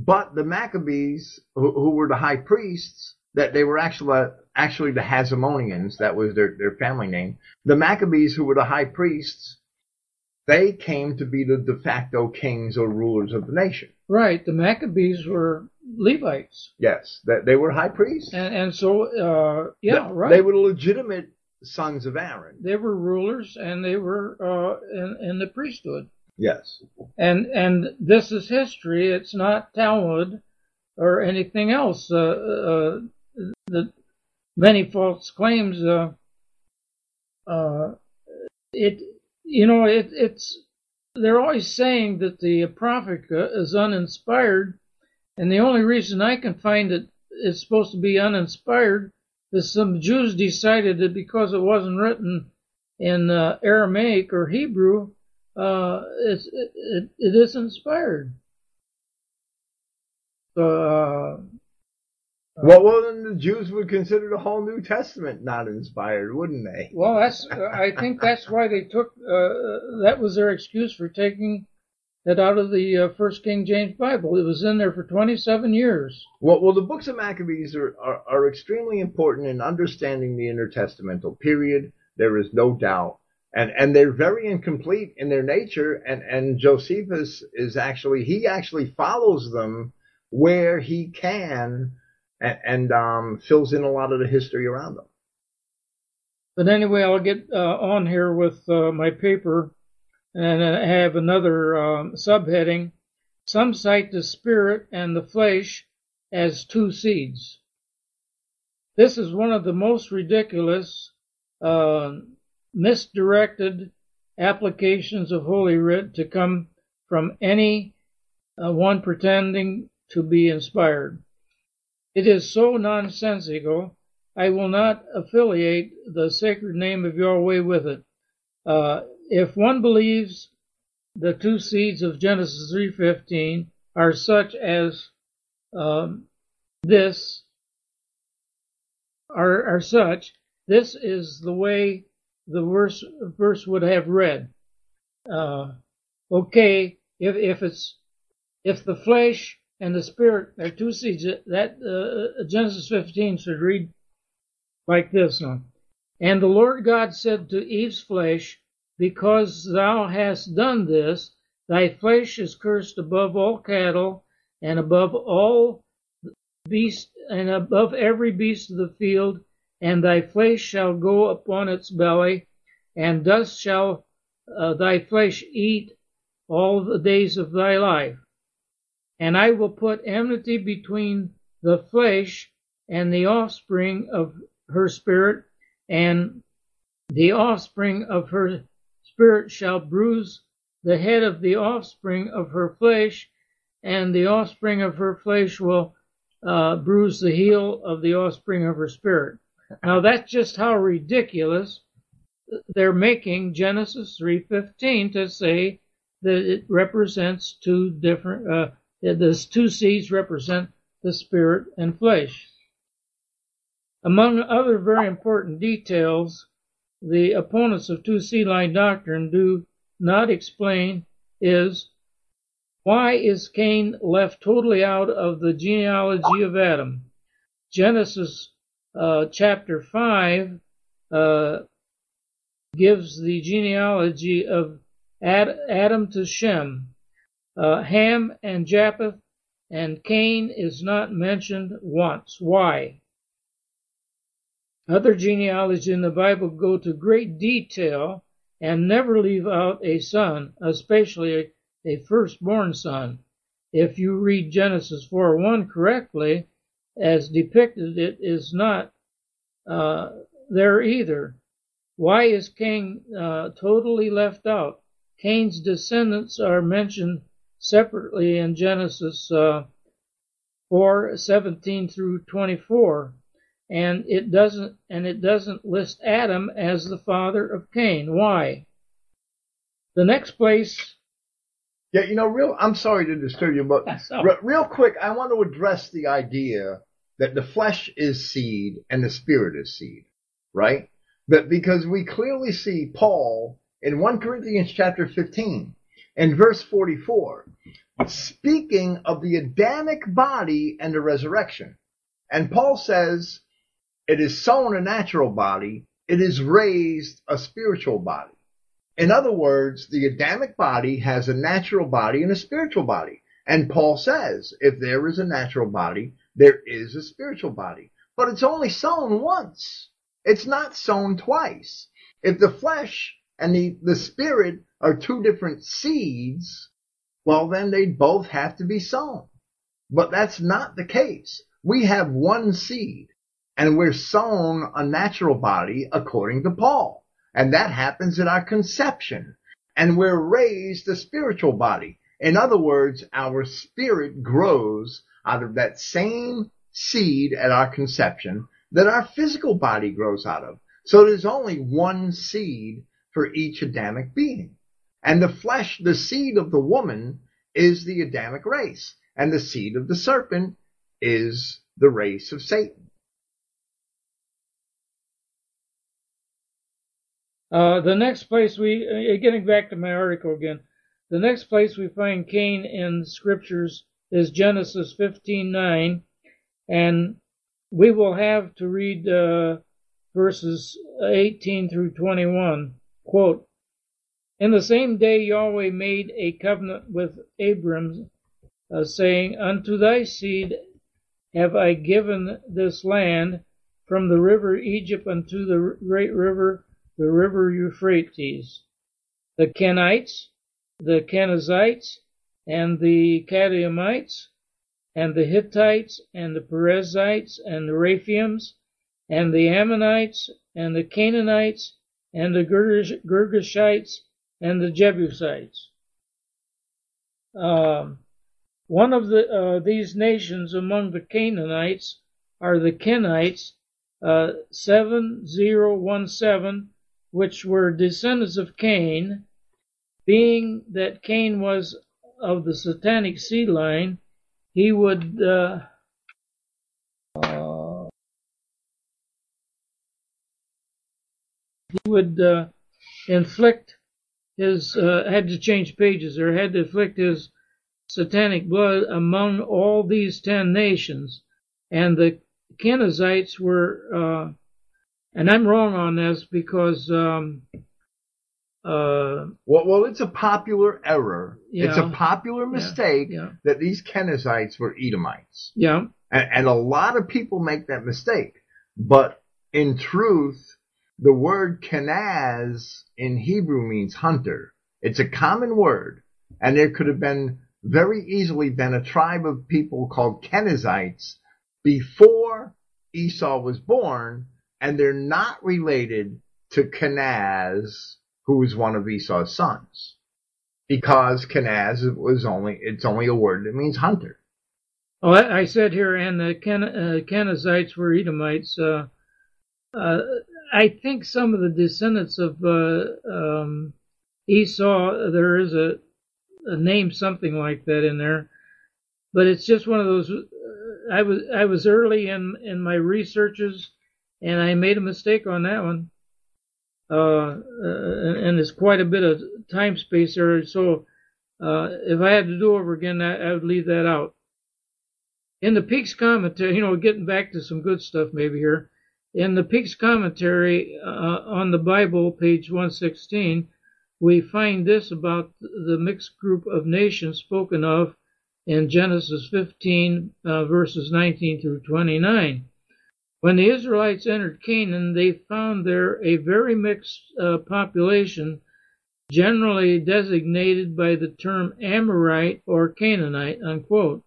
But the Maccabees, who, who were the high priests, that they were actually actually the Hasmoneans, that was their, their family name. The Maccabees, who were the high priests, they came to be the de facto kings or rulers of the nation. Right. The Maccabees were Levites. Yes, that they were high priests. And, and so, uh, yeah, they, right. They were legitimate sons of Aaron. They were rulers, and they were uh, in, in the priesthood. Yes. And and this is history. It's not Talmud or anything else. Uh, uh, the many false claims. Uh, uh, it you know it it's they're always saying that the Apocrypha is uninspired, and the only reason I can find it it's supposed to be uninspired is some Jews decided that because it wasn't written in uh, Aramaic or Hebrew, uh, it's, it, it, it is inspired. So, uh, well, well, then the Jews would consider the whole New Testament not inspired, wouldn't they? Well, that's. I think that's why they took. Uh, that was their excuse for taking it out of the uh, First King James Bible. It was in there for twenty-seven years. Well, well, the books of Maccabees are, are, are extremely important in understanding the intertestamental period. There is no doubt. And and they're very incomplete in their nature. And, and Josephus is actually, he actually follows them where he can and, and um, fills in a lot of the history around them. But anyway, I'll get uh, on here with uh, my paper. And I have another um, subheading. Some cite the spirit and the flesh as two seeds. This is one of the most ridiculous, uh, misdirected applications of Holy Writ to come from any uh, one pretending to be inspired. It is so nonsensical, I will not affiliate the sacred name of Yahweh with it. Uh, If one believes the two seeds of Genesis three fifteen are such as um, this, are, are such, this is the way the verse, verse would have read. Uh, okay, if if it's if the flesh and the spirit are two seeds, that uh, Genesis fifteen should read like this. Huh? And the Lord God said to Eve's flesh, because thou hast done this, thy flesh is cursed above all cattle, and above all beasts, and above every beast of the field, and thy flesh shall go upon its belly, and dust shall uh, thy flesh eat all the days of thy life. And I will put enmity between the flesh and the offspring of her spirit, and the offspring of her spirit shall bruise the head of the offspring of her flesh, and the offspring of her flesh will uh, bruise the heel of the offspring of her spirit. Now that's just how ridiculous they're making Genesis three fifteen to say that it represents two different, uh, these two seeds represent the spirit and flesh. Among other very important details, the opponents of two-seed line doctrine do not explain is, why is Cain left totally out of the genealogy of Adam? Genesis uh, chapter five uh, gives the genealogy of Ad- Adam to Shem, uh, Ham and Japheth, and Cain is not mentioned once. Why? Other genealogies in the Bible go to great detail and never leave out a son, especially a, a firstborn son. If you read Genesis four one correctly, as depicted, it is not uh, there either. Why is Cain uh, totally left out? Cain's descendants are mentioned separately in Genesis uh, four seventeen through twenty-four. And it doesn't, and it doesn't list Adam as the father of Cain. Why? The next place. Yeah, you know, real. I'm sorry to disturb you, but re- real quick, I want to address the idea that the flesh is seed and the spirit is seed, right? But because we clearly see Paul in First Corinthians chapter fifteen and verse forty-four, speaking of the Adamic body and the resurrection. And Paul says, it is sown a natural body, it is raised a spiritual body. In other words, the Adamic body has a natural body and a spiritual body. And Paul says, if there is a natural body, there is a spiritual body. But it's only sown once. It's not sown twice. If the flesh and the, the spirit are two different seeds, well, then they both have to be sown. But that's not the case. We have one seed, and we're sown a natural body according to Paul. And that happens at our conception. And we're raised a spiritual body. In other words, our spirit grows out of that same seed at our conception that our physical body grows out of. So there's only one seed for each Adamic being. And the flesh, the seed of the woman, is the Adamic race. And the seed of the serpent is the race of Satan. Uh, the next place we, uh, getting back to my article again, the next place we find Cain in the scriptures is Genesis fifteen nine, and we will have to read uh, verses eighteen through twenty-one. Quote, in the same day Yahweh made a covenant with Abram, uh, saying, unto thy seed have I given this land, from the river Egypt unto the great river, the river Euphrates, the Kenites, the Kenizzites, and the Canaanites, and the Hittites, and the Perizzites, and the Raphaims, and the Ammonites, and the Canaanites, and the Girgashites, and the Jebusites. Um, one of the uh, these nations among the Canaanites are the Kenites, uh, seven zero one seven, which were descendants of Cain. Being that Cain was of the satanic seed line, he would uh, uh, he would uh, inflict his uh, had to change pages or had to inflict his satanic blood among all these ten nations. And the Kenizzites were, uh, and I'm wrong on this because um, Uh, well, well, it's a popular error. Yeah, it's a popular mistake yeah, yeah. that these Kenizzites were Edomites. Yeah. And, and a lot of people make that mistake. But in truth, the word Kenaz in Hebrew means hunter. It's a common word. And there could have been very easily been a tribe of people called Kenizzites before Esau was born, and they're not related to Kenaz, who was one of Esau's sons, because Kenaz was only, it's only a word that means hunter. Oh, I said here, and the Ken, uh, Kenizzites were Edomites. Uh, uh, I think some of the descendants of uh, um, Esau, there is a, a name something like that in there, but it's just one of those. Uh, I was I was early in in my researches, and I made a mistake on that one. Uh, and there's quite a bit of time space there, so uh, if I had to do over again, I, I would leave that out. In the Peaks commentary, you know, getting back to some good stuff maybe here, in the Peaks commentary uh, on the Bible, page one sixteen, we find this about the mixed group of nations spoken of in Genesis fifteen, uh, verses nineteen through twenty-nine. When the Israelites entered Canaan, they found there a very mixed uh, population, generally designated by the term Amorite or Canaanite, unquote.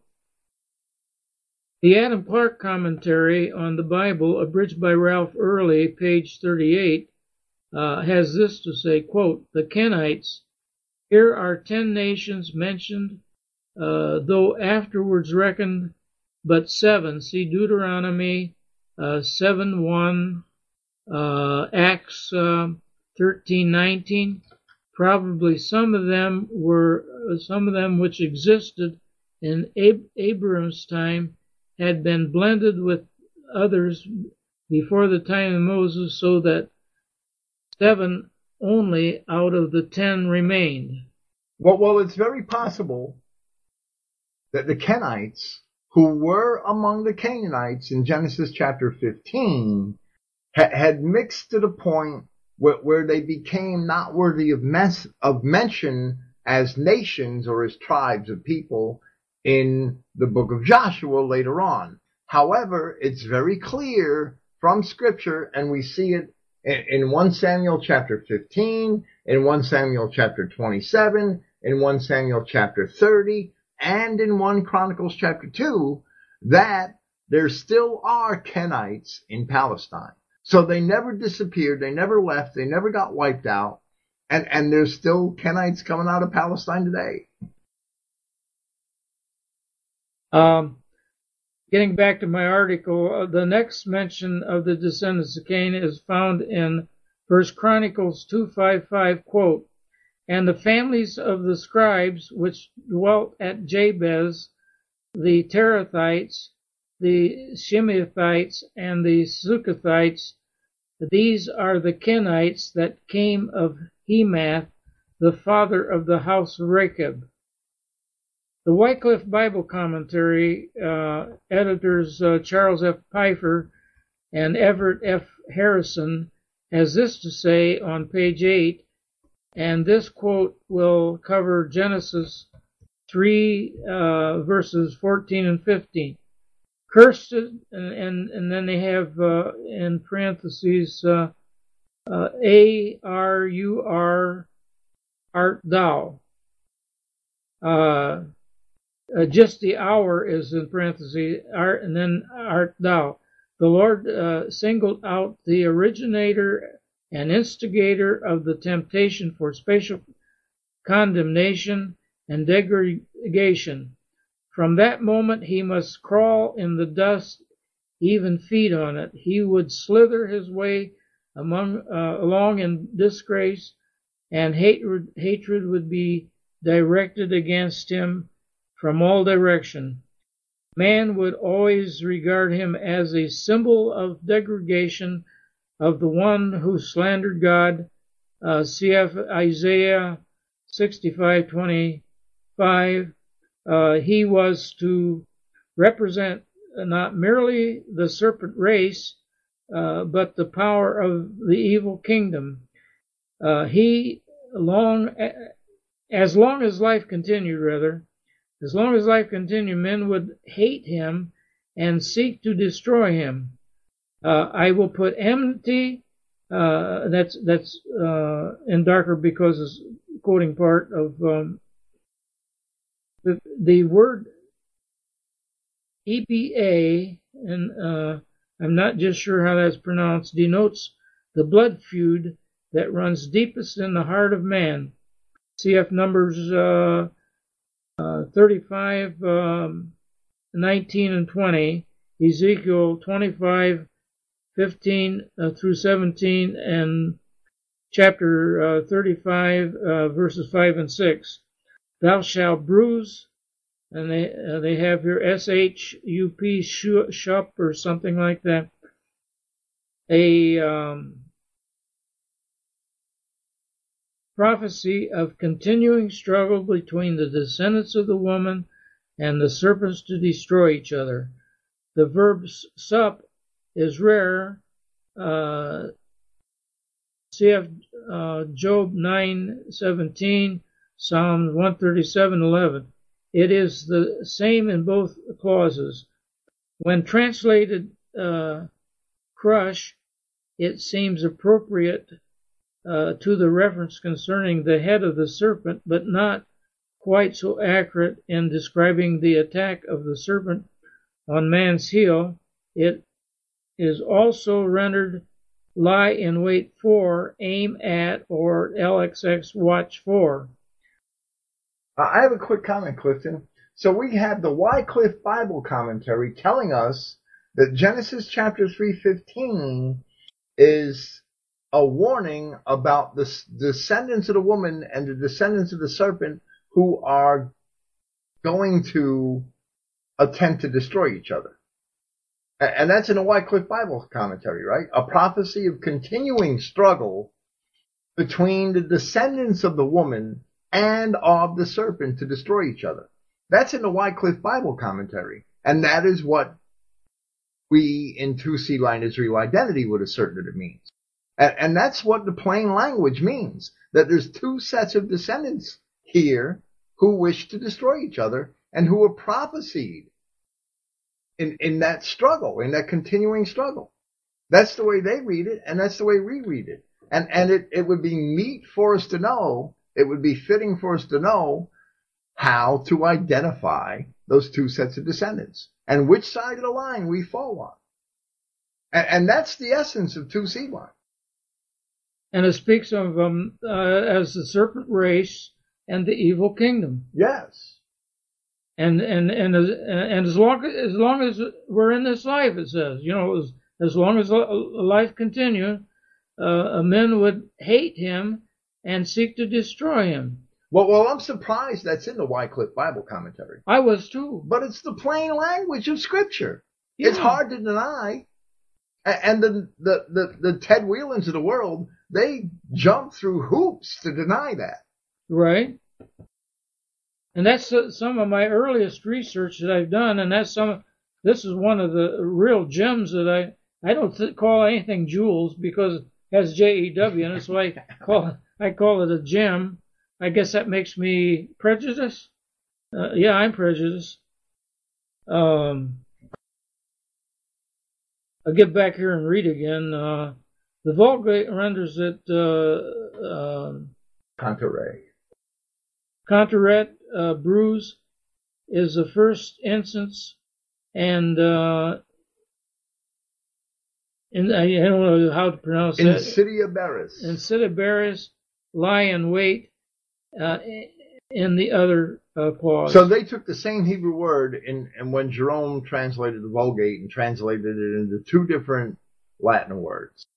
The Adam Clark commentary on the Bible, abridged by Ralph Early, page thirty-eight, uh, has this to say, quote, the Kenites, here are ten nations mentioned, uh, though afterwards reckoned but seven. See Deuteronomy Uh, seven one, uh, Acts uh, thirteen nineteen. Probably some of them were uh, some of them which existed in Ab- Abram's time had been blended with others before the time of Moses, so that seven only out of the ten remained. Well, well, it's very possible that the Kenites, who were among the Canaanites in Genesis chapter fifteen, ha- had mixed to the point where, where they became not worthy of, mes- of mention as nations or as tribes of people in the book of Joshua later on. However, it's very clear from Scripture, and we see it in, in First Samuel chapter fifteen, in First Samuel chapter twenty-seven, in First Samuel chapter thirty, and in First Chronicles chapter two, that there still are Kenites in Palestine. So they never disappeared, they never left, they never got wiped out, and, and there's still Kenites coming out of Palestine today. Um, getting back to my article, uh, the next mention of the descendants of Cain is found in First Chronicles two fifty-five, quote, "And the families of the scribes which dwelt at Jabez, the Terathites, the Shimeathites, and the Sukathites, these are the Kenites that came of Hemath, the father of the house of Rechab." The Wycliffe Bible Commentary, uh, editors uh, Charles F. Pfeiffer and Everett F. Harrison, has this to say on page eight, and this quote will cover Genesis three, uh, verses fourteen and fifteen. "Cursed," and, and, and then they have uh, in parentheses, uh, uh, A R U R, art thou. Uh, Uh, just the hour is in parentheses, art, and then art thou. The Lord uh, singled out the originator and instigator of the temptation for spatial condemnation and degradation. From that moment he must crawl in the dust, even feed on it. He would slither his way among uh, along in disgrace, and hatred, hatred would be directed against him from all direction. Man would always regard him as a symbol of degradation of the one who slandered God. Uh, C F Isaiah sixty-five twenty-five. Uh, he was to represent not merely the serpent race, uh, but the power of the evil kingdom. Uh, he long, as long as life continued, rather, As long as life continued, men would hate him and seek to destroy him. Uh, I will put enmity, uh, that's that's uh, in darker because it's quoting part of um, the, the word E B A, and uh, I'm not just sure how that's pronounced, denotes the blood feud that runs deepest in the heart of man. C F Numbers uh, Uh, thirty-five, um, nineteen and twenty, Ezekiel twenty-five, fifteen uh, through seventeen, and chapter uh, thirty-five, uh, verses five and six. Thou shalt bruise, and they uh, they have here S H U P, shup, or something like that, a um, prophecy of continuing struggle between the descendants of the woman and the serpents to destroy each other. The verb sup is rare. Uh, C F uh, Job nine seventeen, Psalms one thirty-seven eleven. It is the same in both clauses. When translated uh, crush, it seems appropriate Uh, to the reference concerning the head of the serpent, but not quite so accurate in describing the attack of the serpent on man's heel. It is also rendered lie in wait for, aim at, or L X X watch for. Uh, I have a quick comment, Clifton. So we have the Wycliffe Bible Commentary telling us that Genesis chapter three fifteen is a warning about the descendants of the woman and the descendants of the serpent who are going to attempt to destroy each other. And that's in a Wycliffe Bible Commentary, right? A prophecy of continuing struggle between the descendants of the woman and of the serpent to destroy each other. That's in the Wycliffe Bible Commentary. And that is what we in two seed line Israel identity would assert that it means. And, and that's what the plain language means, that there's two sets of descendants here who wish to destroy each other and who are prophesied in, in that struggle, in that continuing struggle. That's the way they read it, and that's the way we read it. And, and it, it would be meet for us to know, it would be fitting for us to know how to identify those two sets of descendants and which side of the line we fall on. And, and that's the essence of two seed line. And it speaks of them um, uh, as the serpent race and the evil kingdom. Yes. And and and as, and as long as long as we're in this life, it says, you know, as, as long as life continues, uh, men would hate him and seek to destroy him. Well, well, I'm surprised that's in the Wycliffe Bible Commentary. I was too. But it's the plain language of Scripture. Yeah. It's hard to deny. And the, the, the, the Ted Whelans of the world, they jump through hoops to deny that. Right. And that's some of my earliest research that I've done, and that's some. This is one of the real gems that I I don't th- call anything jewels because it has J E W in it, so I call it, I call it a gem. I guess that makes me prejudiced. Uh, yeah, I'm prejudiced. Um, I'll get back here and read again. Uh, the Vulgate renders it uh, uh, Contaret. Contaret, uh, bruise is the first instance, and uh, in, I, I don't know how to pronounce that. Insidia Beris. Insidia Beris, lie in wait, uh, in the other uh, clause. So they took the same Hebrew word, in, and when Jerome translated the Vulgate and translated it into two different Latin words.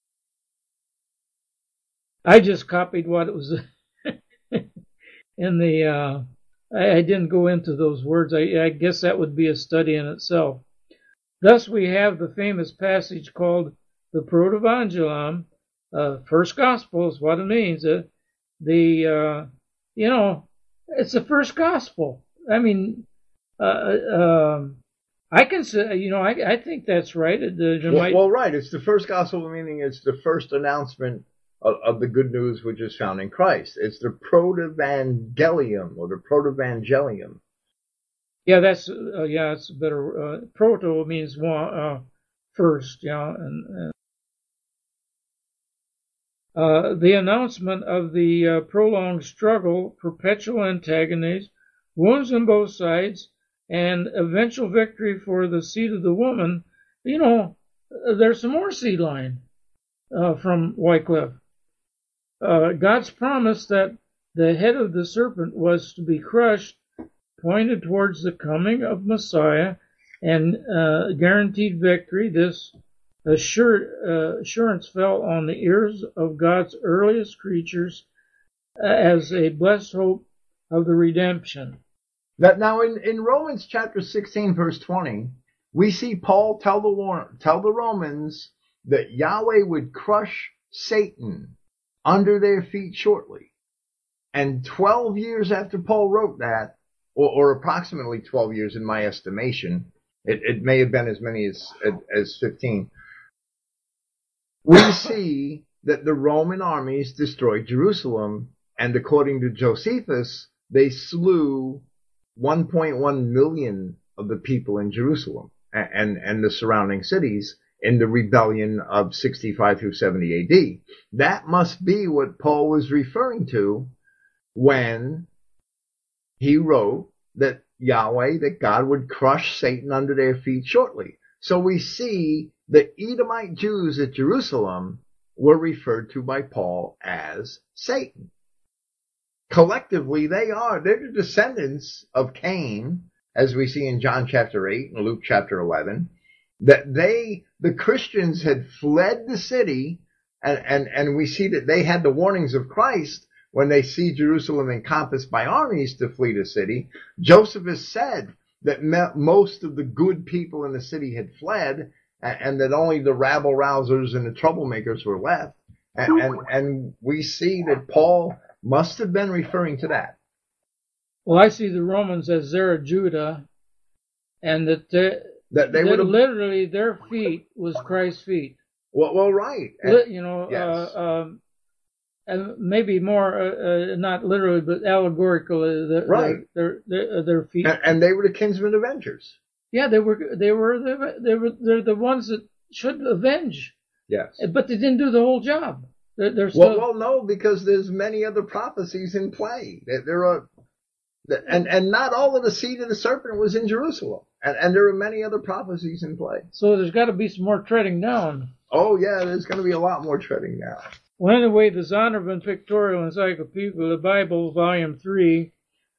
I just copied what it was in the. Uh, I, I didn't go into those words. I, I guess that would be a study in itself. Thus, we have the famous passage called the Protoevangelium, uh, first gospel is what it means. Uh, the uh, you know, it's the first gospel. I mean, uh, um, I can say, you know, I, I think that's right. The, the well, might... well, right. It's the first gospel, meaning it's the first announcement of, of the good news which is found in Christ. It's the Protevangelium or the Protevangelium. Yeah, that's uh, yeah, it's better. Uh, proto means one, uh, first, yeah, and, and uh, the announcement of the uh, prolonged struggle, perpetual antagonies, wounds on both sides, and eventual victory for the seed of the woman. You know, there's some more seed line uh, from Wycliffe. Uh, God's promise that the head of the serpent was to be crushed pointed towards the coming of Messiah and uh, guaranteed victory. This assur- uh, assurance fell on the ears of God's earliest creatures uh, as a blessed hope of the redemption. That now in, in Romans chapter sixteen, verse twenty, we see Paul tell the tell the Romans that Yahweh would crush Satan under their feet shortly. And twelve years after Paul wrote that, or, or approximately twelve years in my estimation, it, it may have been as many as, as fifteen, we see that the Roman armies destroyed Jerusalem, and according to Josephus, they slew one point one million of the people in Jerusalem and, and, and the surrounding cities in the rebellion of sixty-five through seventy A D. That must be what Paul was referring to when he wrote that Yahweh, that God would crush Satan under their feet shortly. So we see the Edomite Jews at Jerusalem were referred to by Paul as Satan. Collectively, they are. They're the descendants of Cain, as we see in John chapter eight and Luke chapter eleven, that they, the Christians, had fled the city, and, and, and we see that they had the warnings of Christ when they see Jerusalem encompassed by armies to flee the city. Josephus said that most of the good people in the city had fled, and that only the rabble-rousers and the troublemakers were left. And, and, and we see that Paul must have been referring to that. Well, I see the Romans as Zera Judah, and that they, That they that would have. literally their feet was Christ's feet. Well, well, right. And- Li- you know, yes. uh, um, and maybe more, uh, uh, not literally, but allegorically, their, Right. their, their, their feet. and, and they were the kinsmen avengers. Yeah, they were, they were, they were, they were, they're the ones that should avenge, Yes. but they didn't do the whole job. They're, they're still. Well, well, no, because there's many other prophecies in play. There- There are, and and not all of the seed of the serpent was in Jerusalem, and and there are many other prophecies in play. So there's got to be some more treading down. Oh yeah, there's going to be a lot more treading now. Well, anyway, the Zondervan Pictorial Encyclopedia, the Bible, Volume three,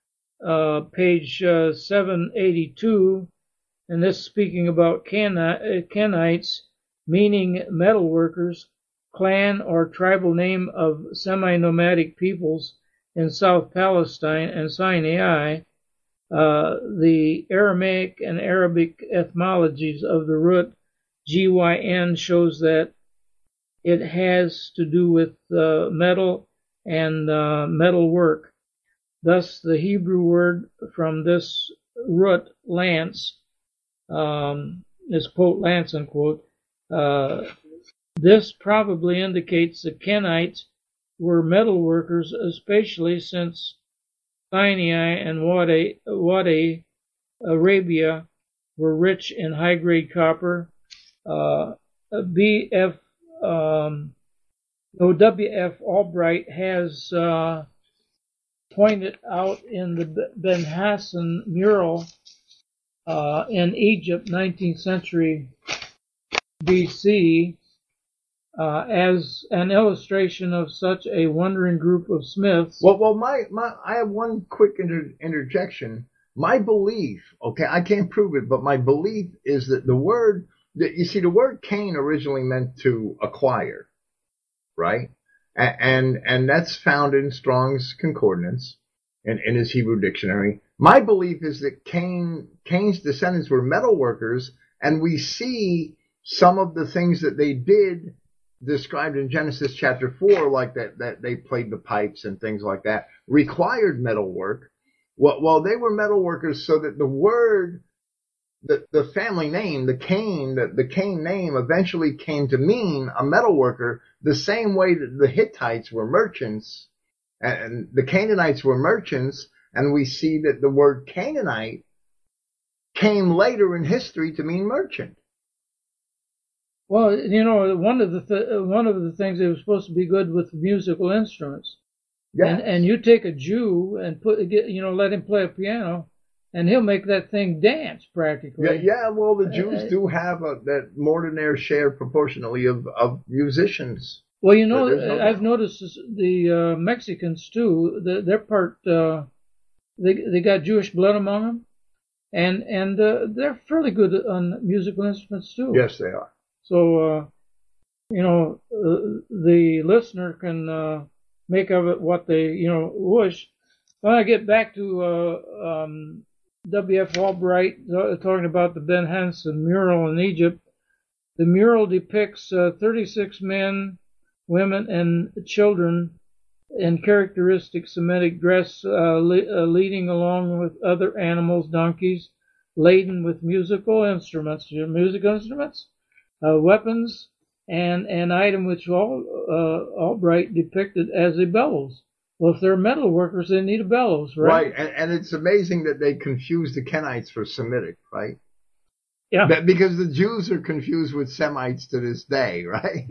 uh, page uh, seven eighty-two, and this speaking about Cana- Kenites, meaning metal workers, clan or tribal name of semi-nomadic peoples in South Palestine and Sinai. Uh, the Aramaic and Arabic etymologies of the root G Y N shows that it has to do with uh, metal and uh, metal work. Thus, the Hebrew word from this root, lance, um, is quote, lance, unquote. Uh, this probably indicates that Kenites were metal workers, especially since Sinai and Wadi, Wadi Arabia were rich in high-grade copper. Uh, B F Um, though W F Albright has uh, pointed out in the Ben Hassan mural uh, in Egypt, nineteenth century B C, uh, as an illustration of such a wandering group of smiths. Well, well, my, my, I have one quick inter- interjection. My belief, okay, I can't prove it, but my belief is that the word, that you see, the word Cain originally meant to acquire, right? And, and, and that's found in Strong's Concordance and in his Hebrew dictionary. My belief is that Cain, Cain's descendants were metal workers, and we see some of the things that they did described in Genesis chapter four, like that, that they played the pipes and things like that, required metal work. Well, well, they were metal workers, so that the word, the, the family name, the Cain, the, the Cain name eventually came to mean a metal worker, the same way that the Hittites were merchants and the Canaanites were merchants. And we see that the word Canaanite came later in history to mean merchant. Well, you know, one of the th- one of the things, they were supposed to be good with musical instruments. Yeah. And and you take a Jew and put get you know let him play a piano, and he'll make that thing dance practically. Yeah, yeah. Well, the Jews do have a, that more than their share proportionally of, of musicians. Well, you know, no I've doubt. noticed this, the uh, Mexicans too. The, they're part. Uh, they they got Jewish blood among them, and and uh, they're fairly good on musical instruments too. Yes, they are. So, uh, you know, uh, the listener can uh, make of it what they, you know, wish. When I get back to uh, um, W F Albright uh, talking about the Ben Hassan mural in Egypt, the mural depicts uh, thirty-six men, women, and children in characteristic Semitic dress, uh, le- uh, leading along with other animals, donkeys, laden with musical instruments. Musical instruments? Uh, weapons, and an item which all, uh, Albright depicted as a bellows. Well, if they're metal workers, they need a bellows, right? Right, and, and it's amazing that they confuse the Kenites for Semitic, right? Yeah. That, because the Jews are confused with Semites to this day, right?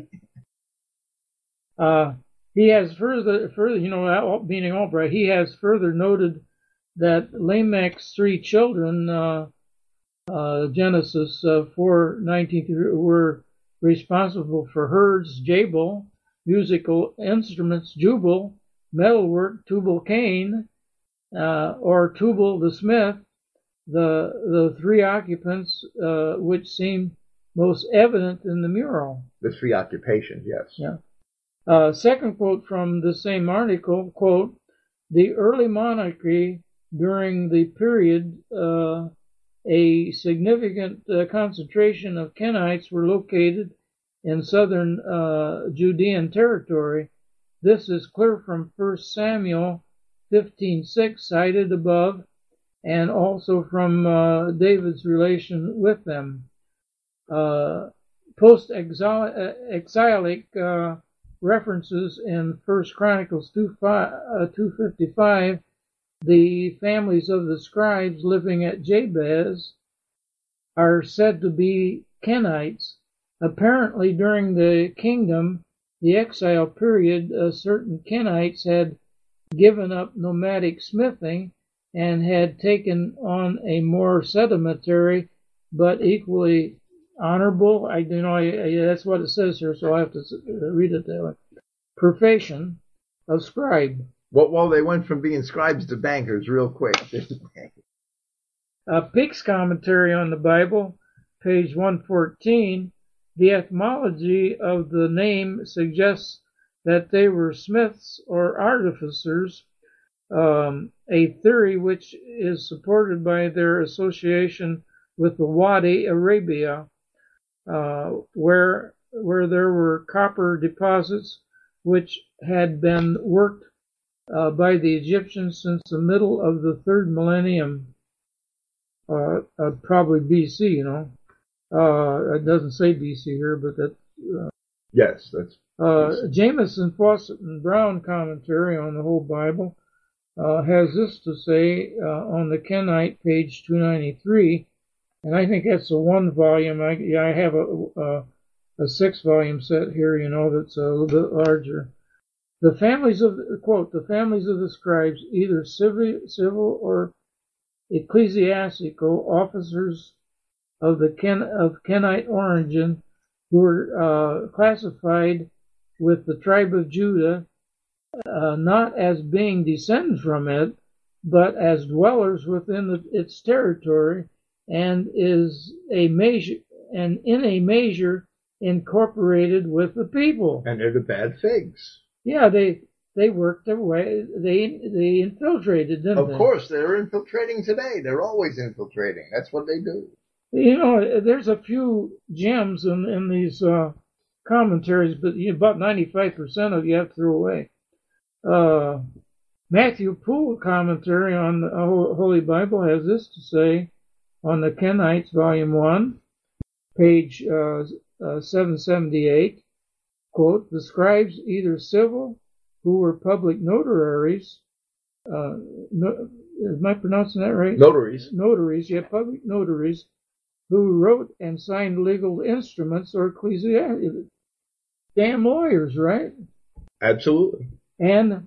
Uh, he has further, further, you know, meaning Albright, he has further noted that Lamech's three children, uh, Uh, Genesis uh, four nineteen were responsible for herds, Jabal, musical instruments, Jubal, metalwork, Tubal Cain, uh, or Tubal the smith, the the three occupants uh, which seem most evident in the mural. The three occupations, yes. Yeah. Uh, second quote from the same article, quote, the early monarchy during the period uh, a significant uh, concentration of Kenites were located in southern uh, Judean territory. This is clear from First Samuel fifteen six cited above, and also from uh, David's relation with them. Uh, Post-exilic uh, references in First Chronicles two fifty-five, the families of the scribes living at Jabez are said to be Kenites. Apparently, during the kingdom, the exile period, uh, certain Kenites had given up nomadic smithing and had taken on a more sedimentary but equally honorable, I you know I, I, that's what it says here, so I have to read it that way, profession of scribe. Well, well, they went from being scribes to bankers real quick. uh, Peake's commentary on the Bible, page one fourteen, the etymology of the name suggests that they were smiths or artificers, um, a theory which is supported by their association with the Wadi Arabia, uh, where where there were copper deposits which had been worked uh, by the Egyptians since the middle of the third millennium, uh, uh, probably B C. You know, uh, it doesn't say B C here, but that. Uh, yes, that's. Uh, Jameson, Fawcett, and Brown commentary on the whole Bible uh, has this to say uh, on the Kenite, page two ninety-three. And I think that's a one volume. I, yeah, I have a, a, a six volume set here, you know, that's a little bit larger. The families of, quote, the families of the scribes, either civil, civil or ecclesiastical officers of the Ken, of Kenite origin, who were uh, classified with the tribe of Judah, uh, not as being descended from it, but as dwellers within the, its territory, and is a measure, and in a measure incorporated with the people. And they're the bad figs. Yeah, they they worked their way. They they infiltrated, didn't of they? Of course, they're infiltrating today. They're always infiltrating. That's what they do. You know, there's a few gems in in these uh, commentaries, but you know, about ninety-five percent of you have to throw away. Uh, Matthew Poole commentary on the Holy Bible has this to say on the Kenites, volume one, page uh, uh, seven seventy-eight, quote, the scribes, either civil, who were public notaries, uh, no, am I pronouncing that right? Notaries. Notaries, yeah, public notaries, who wrote and signed legal instruments or ecclesiastical. Damn lawyers, right? Absolutely. And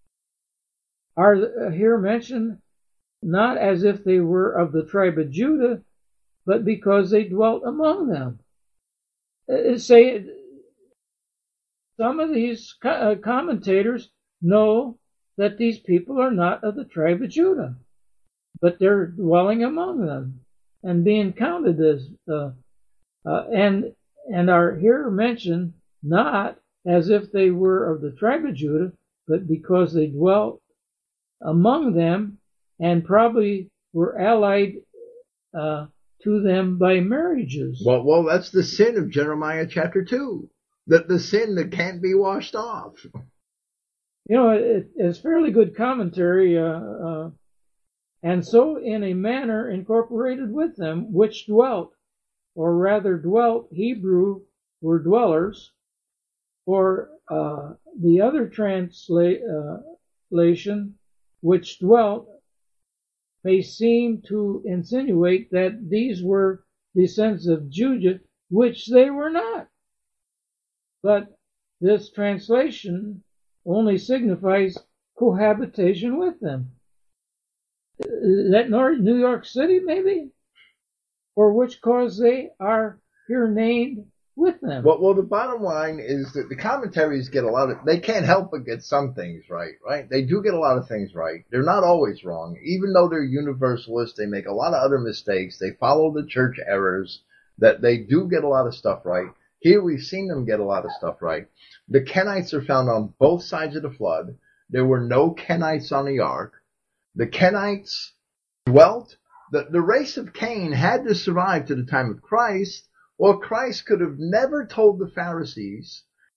are here mentioned not as if they were of the tribe of Judah, but because they dwelt among them. Uh, say, some of these co- uh, commentators know that these people are not of the tribe of Judah, but they're dwelling among them and being counted as, uh, uh, and and are here mentioned not as if they were of the tribe of Judah, but because they dwelt among them and probably were allied uh, to them by marriages. Well, well, that's the sin of Jeremiah chapter two. The, the sin that can't be washed off. You know, it, it's fairly good commentary. Uh, uh, and so, in a manner, incorporated with them, which dwelt, or rather dwelt, Hebrew, were dwellers, or uh, the other translation, which dwelt, may seem to insinuate that these were descendants of Judah, which they were not. But this translation only signifies cohabitation with them. Is that New York City, maybe? For which cause they are here named with them. Well, well, the bottom line is that the commentaries get a lot of, they can't help but get some things right, right? They do get a lot of things right. They're not always wrong. Even though they're universalists, they make a lot of other mistakes. They follow the church errors, that they do get a lot of stuff right. Here we've seen them get a lot of stuff right. The Kenites are found on both sides of the flood. There were no Kenites on the ark. The Kenites dwelt. The, the race of Cain had to survive to the time of Christ, or Christ could have never told the Pharisees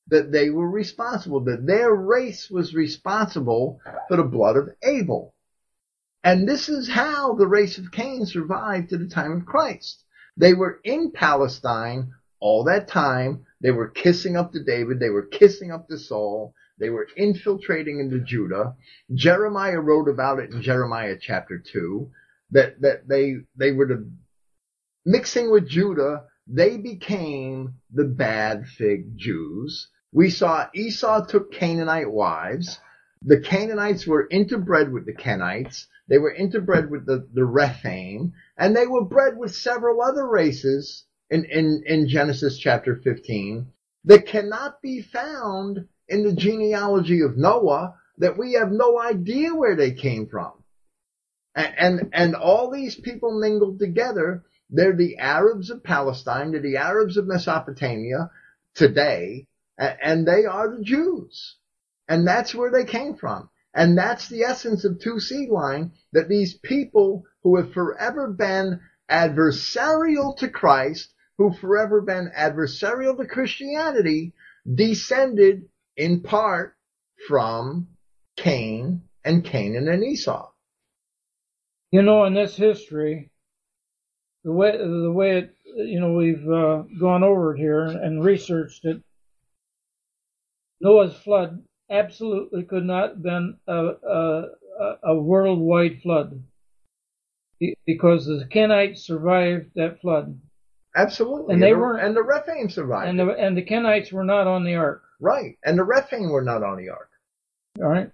that they were responsible, that their race was responsible for the blood of Abel. And this is how the race of Cain survived to the time of Christ. They were in Palestine all that time. They were kissing up to David. They were kissing up to Saul. They were infiltrating into Judah. Jeremiah wrote about it in Jeremiah chapter two, that, that they, they were the, mixing with Judah. They became the bad fig Jews. We saw Esau took Canaanite wives. The Canaanites were interbred with the Kenites. They were interbred with the, the Rephaim, and they were bred with several other races in, in, in Genesis chapter fifteen that cannot be found in the genealogy of Noah, that we have no idea where they came from. And, and, and all these people mingled together. They're the Arabs of Palestine. They're the Arabs of Mesopotamia today, and they are the Jews. And that's where they came from. And that's the essence of two seed line, that these people who have forever been adversarial to Christ, who've forever been adversarial to Christianity, descended in part from Cain and Canaan and Esau. You know, in this history, the way the way it, you know, we've uh, gone over it here and researched it, Noah's flood absolutely could not have been a, a, a worldwide flood, because the Kenites survived that flood. Absolutely, and they and the, were, and the Rephaim survived, and the and the Kenites were not on the ark. Right, and the Rephaim were not on the ark. All right.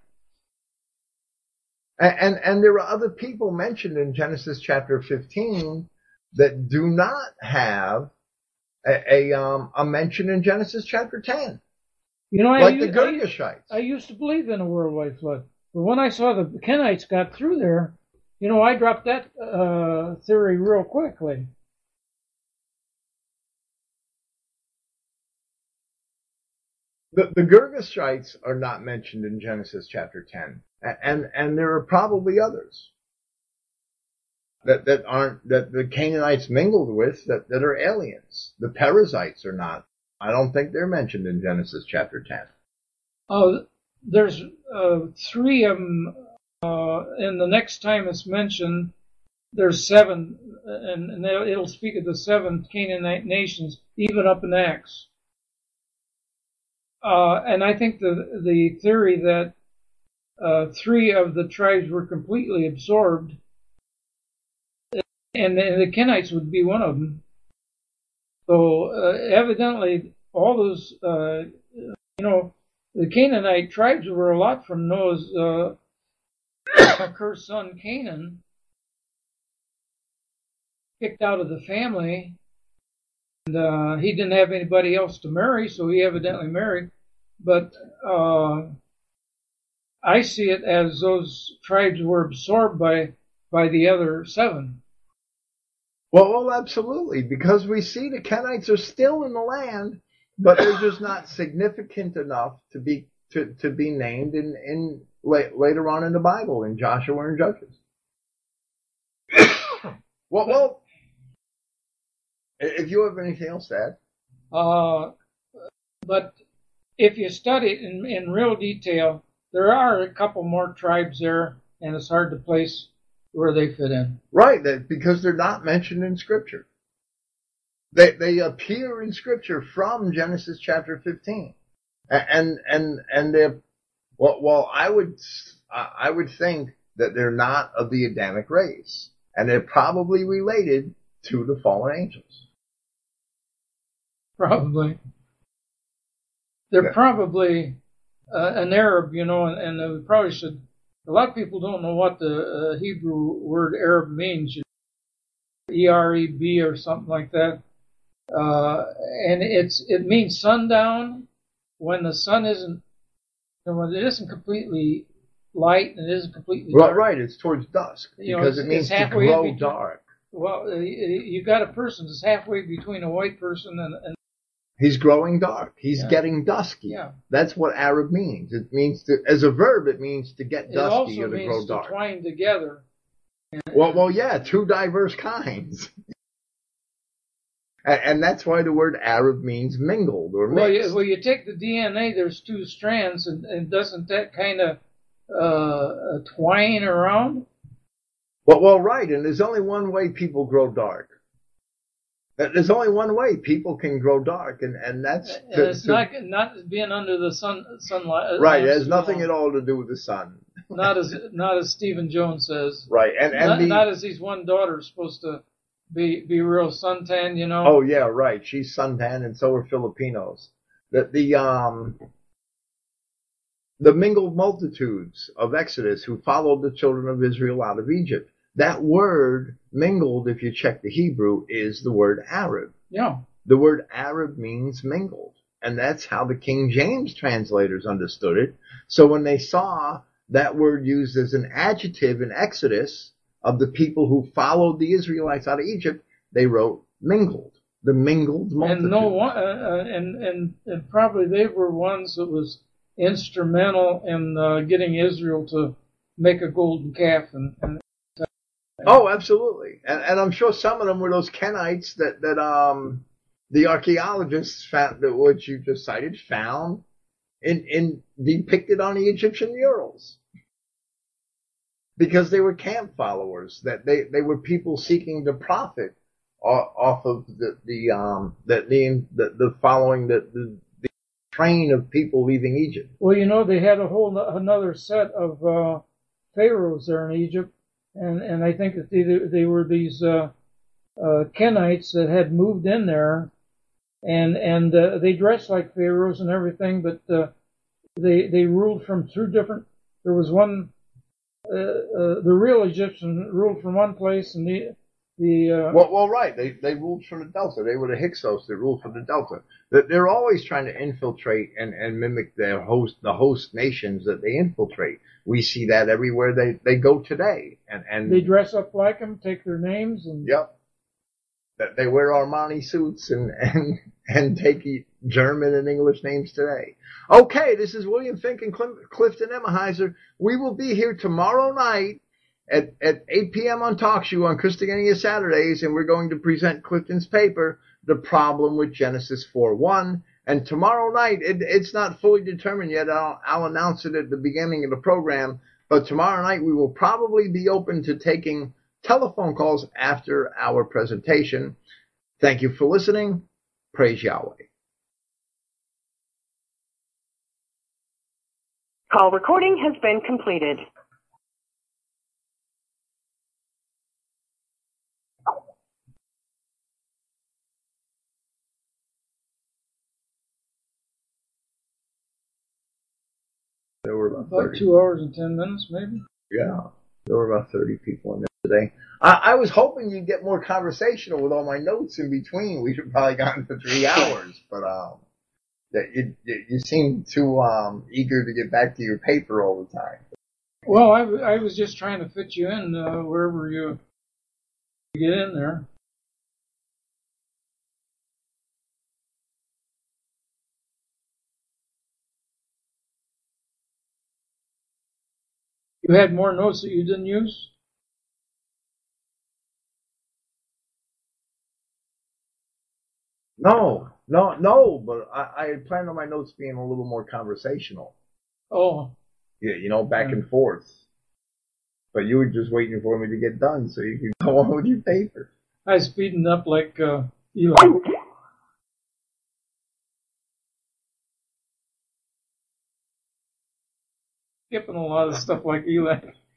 And, and and there are other people mentioned in Genesis chapter fifteen that do not have a, a um a mention in Genesis chapter ten. You know, like I, the I, Girgashites. I used to believe in a worldwide flood, but when I saw the Kenites got through there, you know, I dropped that uh, theory real quickly. The, the Girgashites are not mentioned in Genesis chapter ten, and and there are probably others that that aren't that the Canaanites mingled with that that are aliens. The Perizzites are not. I don't think they're mentioned in Genesis chapter ten. Oh, there's uh, three of them, uh, and the next time it's mentioned, there's seven, and, and it'll speak of the seven Canaanite nations, even up in Acts. Uh, and I think the the theory that uh, three of the tribes were completely absorbed, and the, the Kenites would be one of them. So uh, evidently, all those, uh, you know, the Canaanite tribes were a lot from Noah's uh, cursed son Canaan, kicked out of the family, and uh, he didn't have anybody else to marry, so he evidently married. But uh, I see it as those tribes were absorbed by by the other seven. Well, well, absolutely, because we see the Kenites are still in the land, but they're just not significant enough to be to, to be named in in la- later on in the Bible, in Joshua and Judges. well, well, if you have anything else to add, uh, but if you study it in, in real detail, there are a couple more tribes there, and it's hard to place where they fit in. Right, that because they're not mentioned in Scripture. They they appear in Scripture from Genesis chapter fifteen, and and and they're well. Well, I would I would think that they're not of the Adamic race, and they're probably related to the fallen angels. Probably. They're Yeah. probably uh, an Arab, you know, and, and we probably should. A lot of people don't know what the uh, Hebrew word Arab means, you know, E R E B or something like that. Uh, and it's it means sundown when the sun isn't, when it isn't completely light and it isn't completely Well, dark. right, it's towards dusk You know, because it's- it means it's to halfway grow between- dark. Well, uh, you got a person that's halfway between a white person and, and He's growing dark. He's Yeah. getting dusky. yeah. That's what Arab means. It means to, as a verb, it means to get It dusky also or to grow means to dark. twine together. Well, well, yeah, two diverse kinds. And, and that's why the word Arab means mingled or Well, mixed. you, well, you take the D N A. There's two strands, and, and doesn't that kind of uh, twine around? Well, well, right. And there's only one way people grow dark. There's only one way people can grow dark, and, and that's And to, it's to, not not being under the sun sunlight. right. It has nothing at all to do with the sun. Not as not as Stephen Jones says. Right, and and not, the, not as his one daughter's supposed to be be real suntan, you know. oh yeah, right. She's suntan, and so are Filipinos. The the um the mingled multitudes of Exodus who followed the children of Israel out of Egypt. That word mingled, if you check the Hebrew, is the word Arab. Yeah. The word Arab means mingled, and that's how the King James translators understood it. So when they saw that word used as an adjective in Exodus of the people who followed the Israelites out of Egypt, they wrote mingled, the mingled multitude. And no one, uh, uh, and, and and probably they were ones that was instrumental in uh, getting Israel to make a golden calf. And, and oh, absolutely, and and I'm sure some of them were those Kenites that that um the archaeologists found, that what you just cited, found in in depicted on the Egyptian murals. Because they were camp followers, that they, they were people seeking to profit off of the the um the the the, the following the, the the train of people leaving Egypt. Well, you know, they had a whole another set of uh, pharaohs there in Egypt, and and I think that they they were these uh, uh, Kenites that had moved in there, and and uh, they dressed like pharaohs and everything, but uh, they they ruled from two different. There was one. Uh, uh, the real Egyptians ruled from one place, and the the uh, well, well, right. They they ruled from the Delta. They were the Hyksos that ruled from the Delta. They're always trying to infiltrate and, and mimic their host, the host nations that they infiltrate. We see that everywhere they, they go today. And and they dress up like them, take their names, and yep, that they wear Armani suits and and and take German and English names today. Okay, this is William Fink and Clifton Emahiser. We will be here tomorrow night at, at eight p.m. on TalkShoe on Christogenea Saturdays, and we're going to present Clifton's paper, The Problem with Genesis four one. And tomorrow night, it, it's not fully determined yet. I'll, I'll announce it at the beginning of the program. But tomorrow night, we will probably be open to taking telephone calls after our presentation. Thank you for listening. Praise Yahweh. Call recording has been completed. There were about, about two hours and ten minutes, maybe. Yeah, there were about thirty people in there today. I, I was hoping you'd get more conversational with all my notes in between. We should have probably gotten to three hours, but um. That you, you seem too um, eager to get back to your paper all the time. Well, I, I was just trying to fit you in uh, wherever you get in there. You had more notes that you didn't use? No, no, no, but I, I had planned on my notes being a little more conversational. Oh. Yeah, you know, back yeah. and forth. But you were just waiting for me to get done so you could go on with your paper. I was speeding up like uh, Eli. Skipping a lot of stuff like Eli.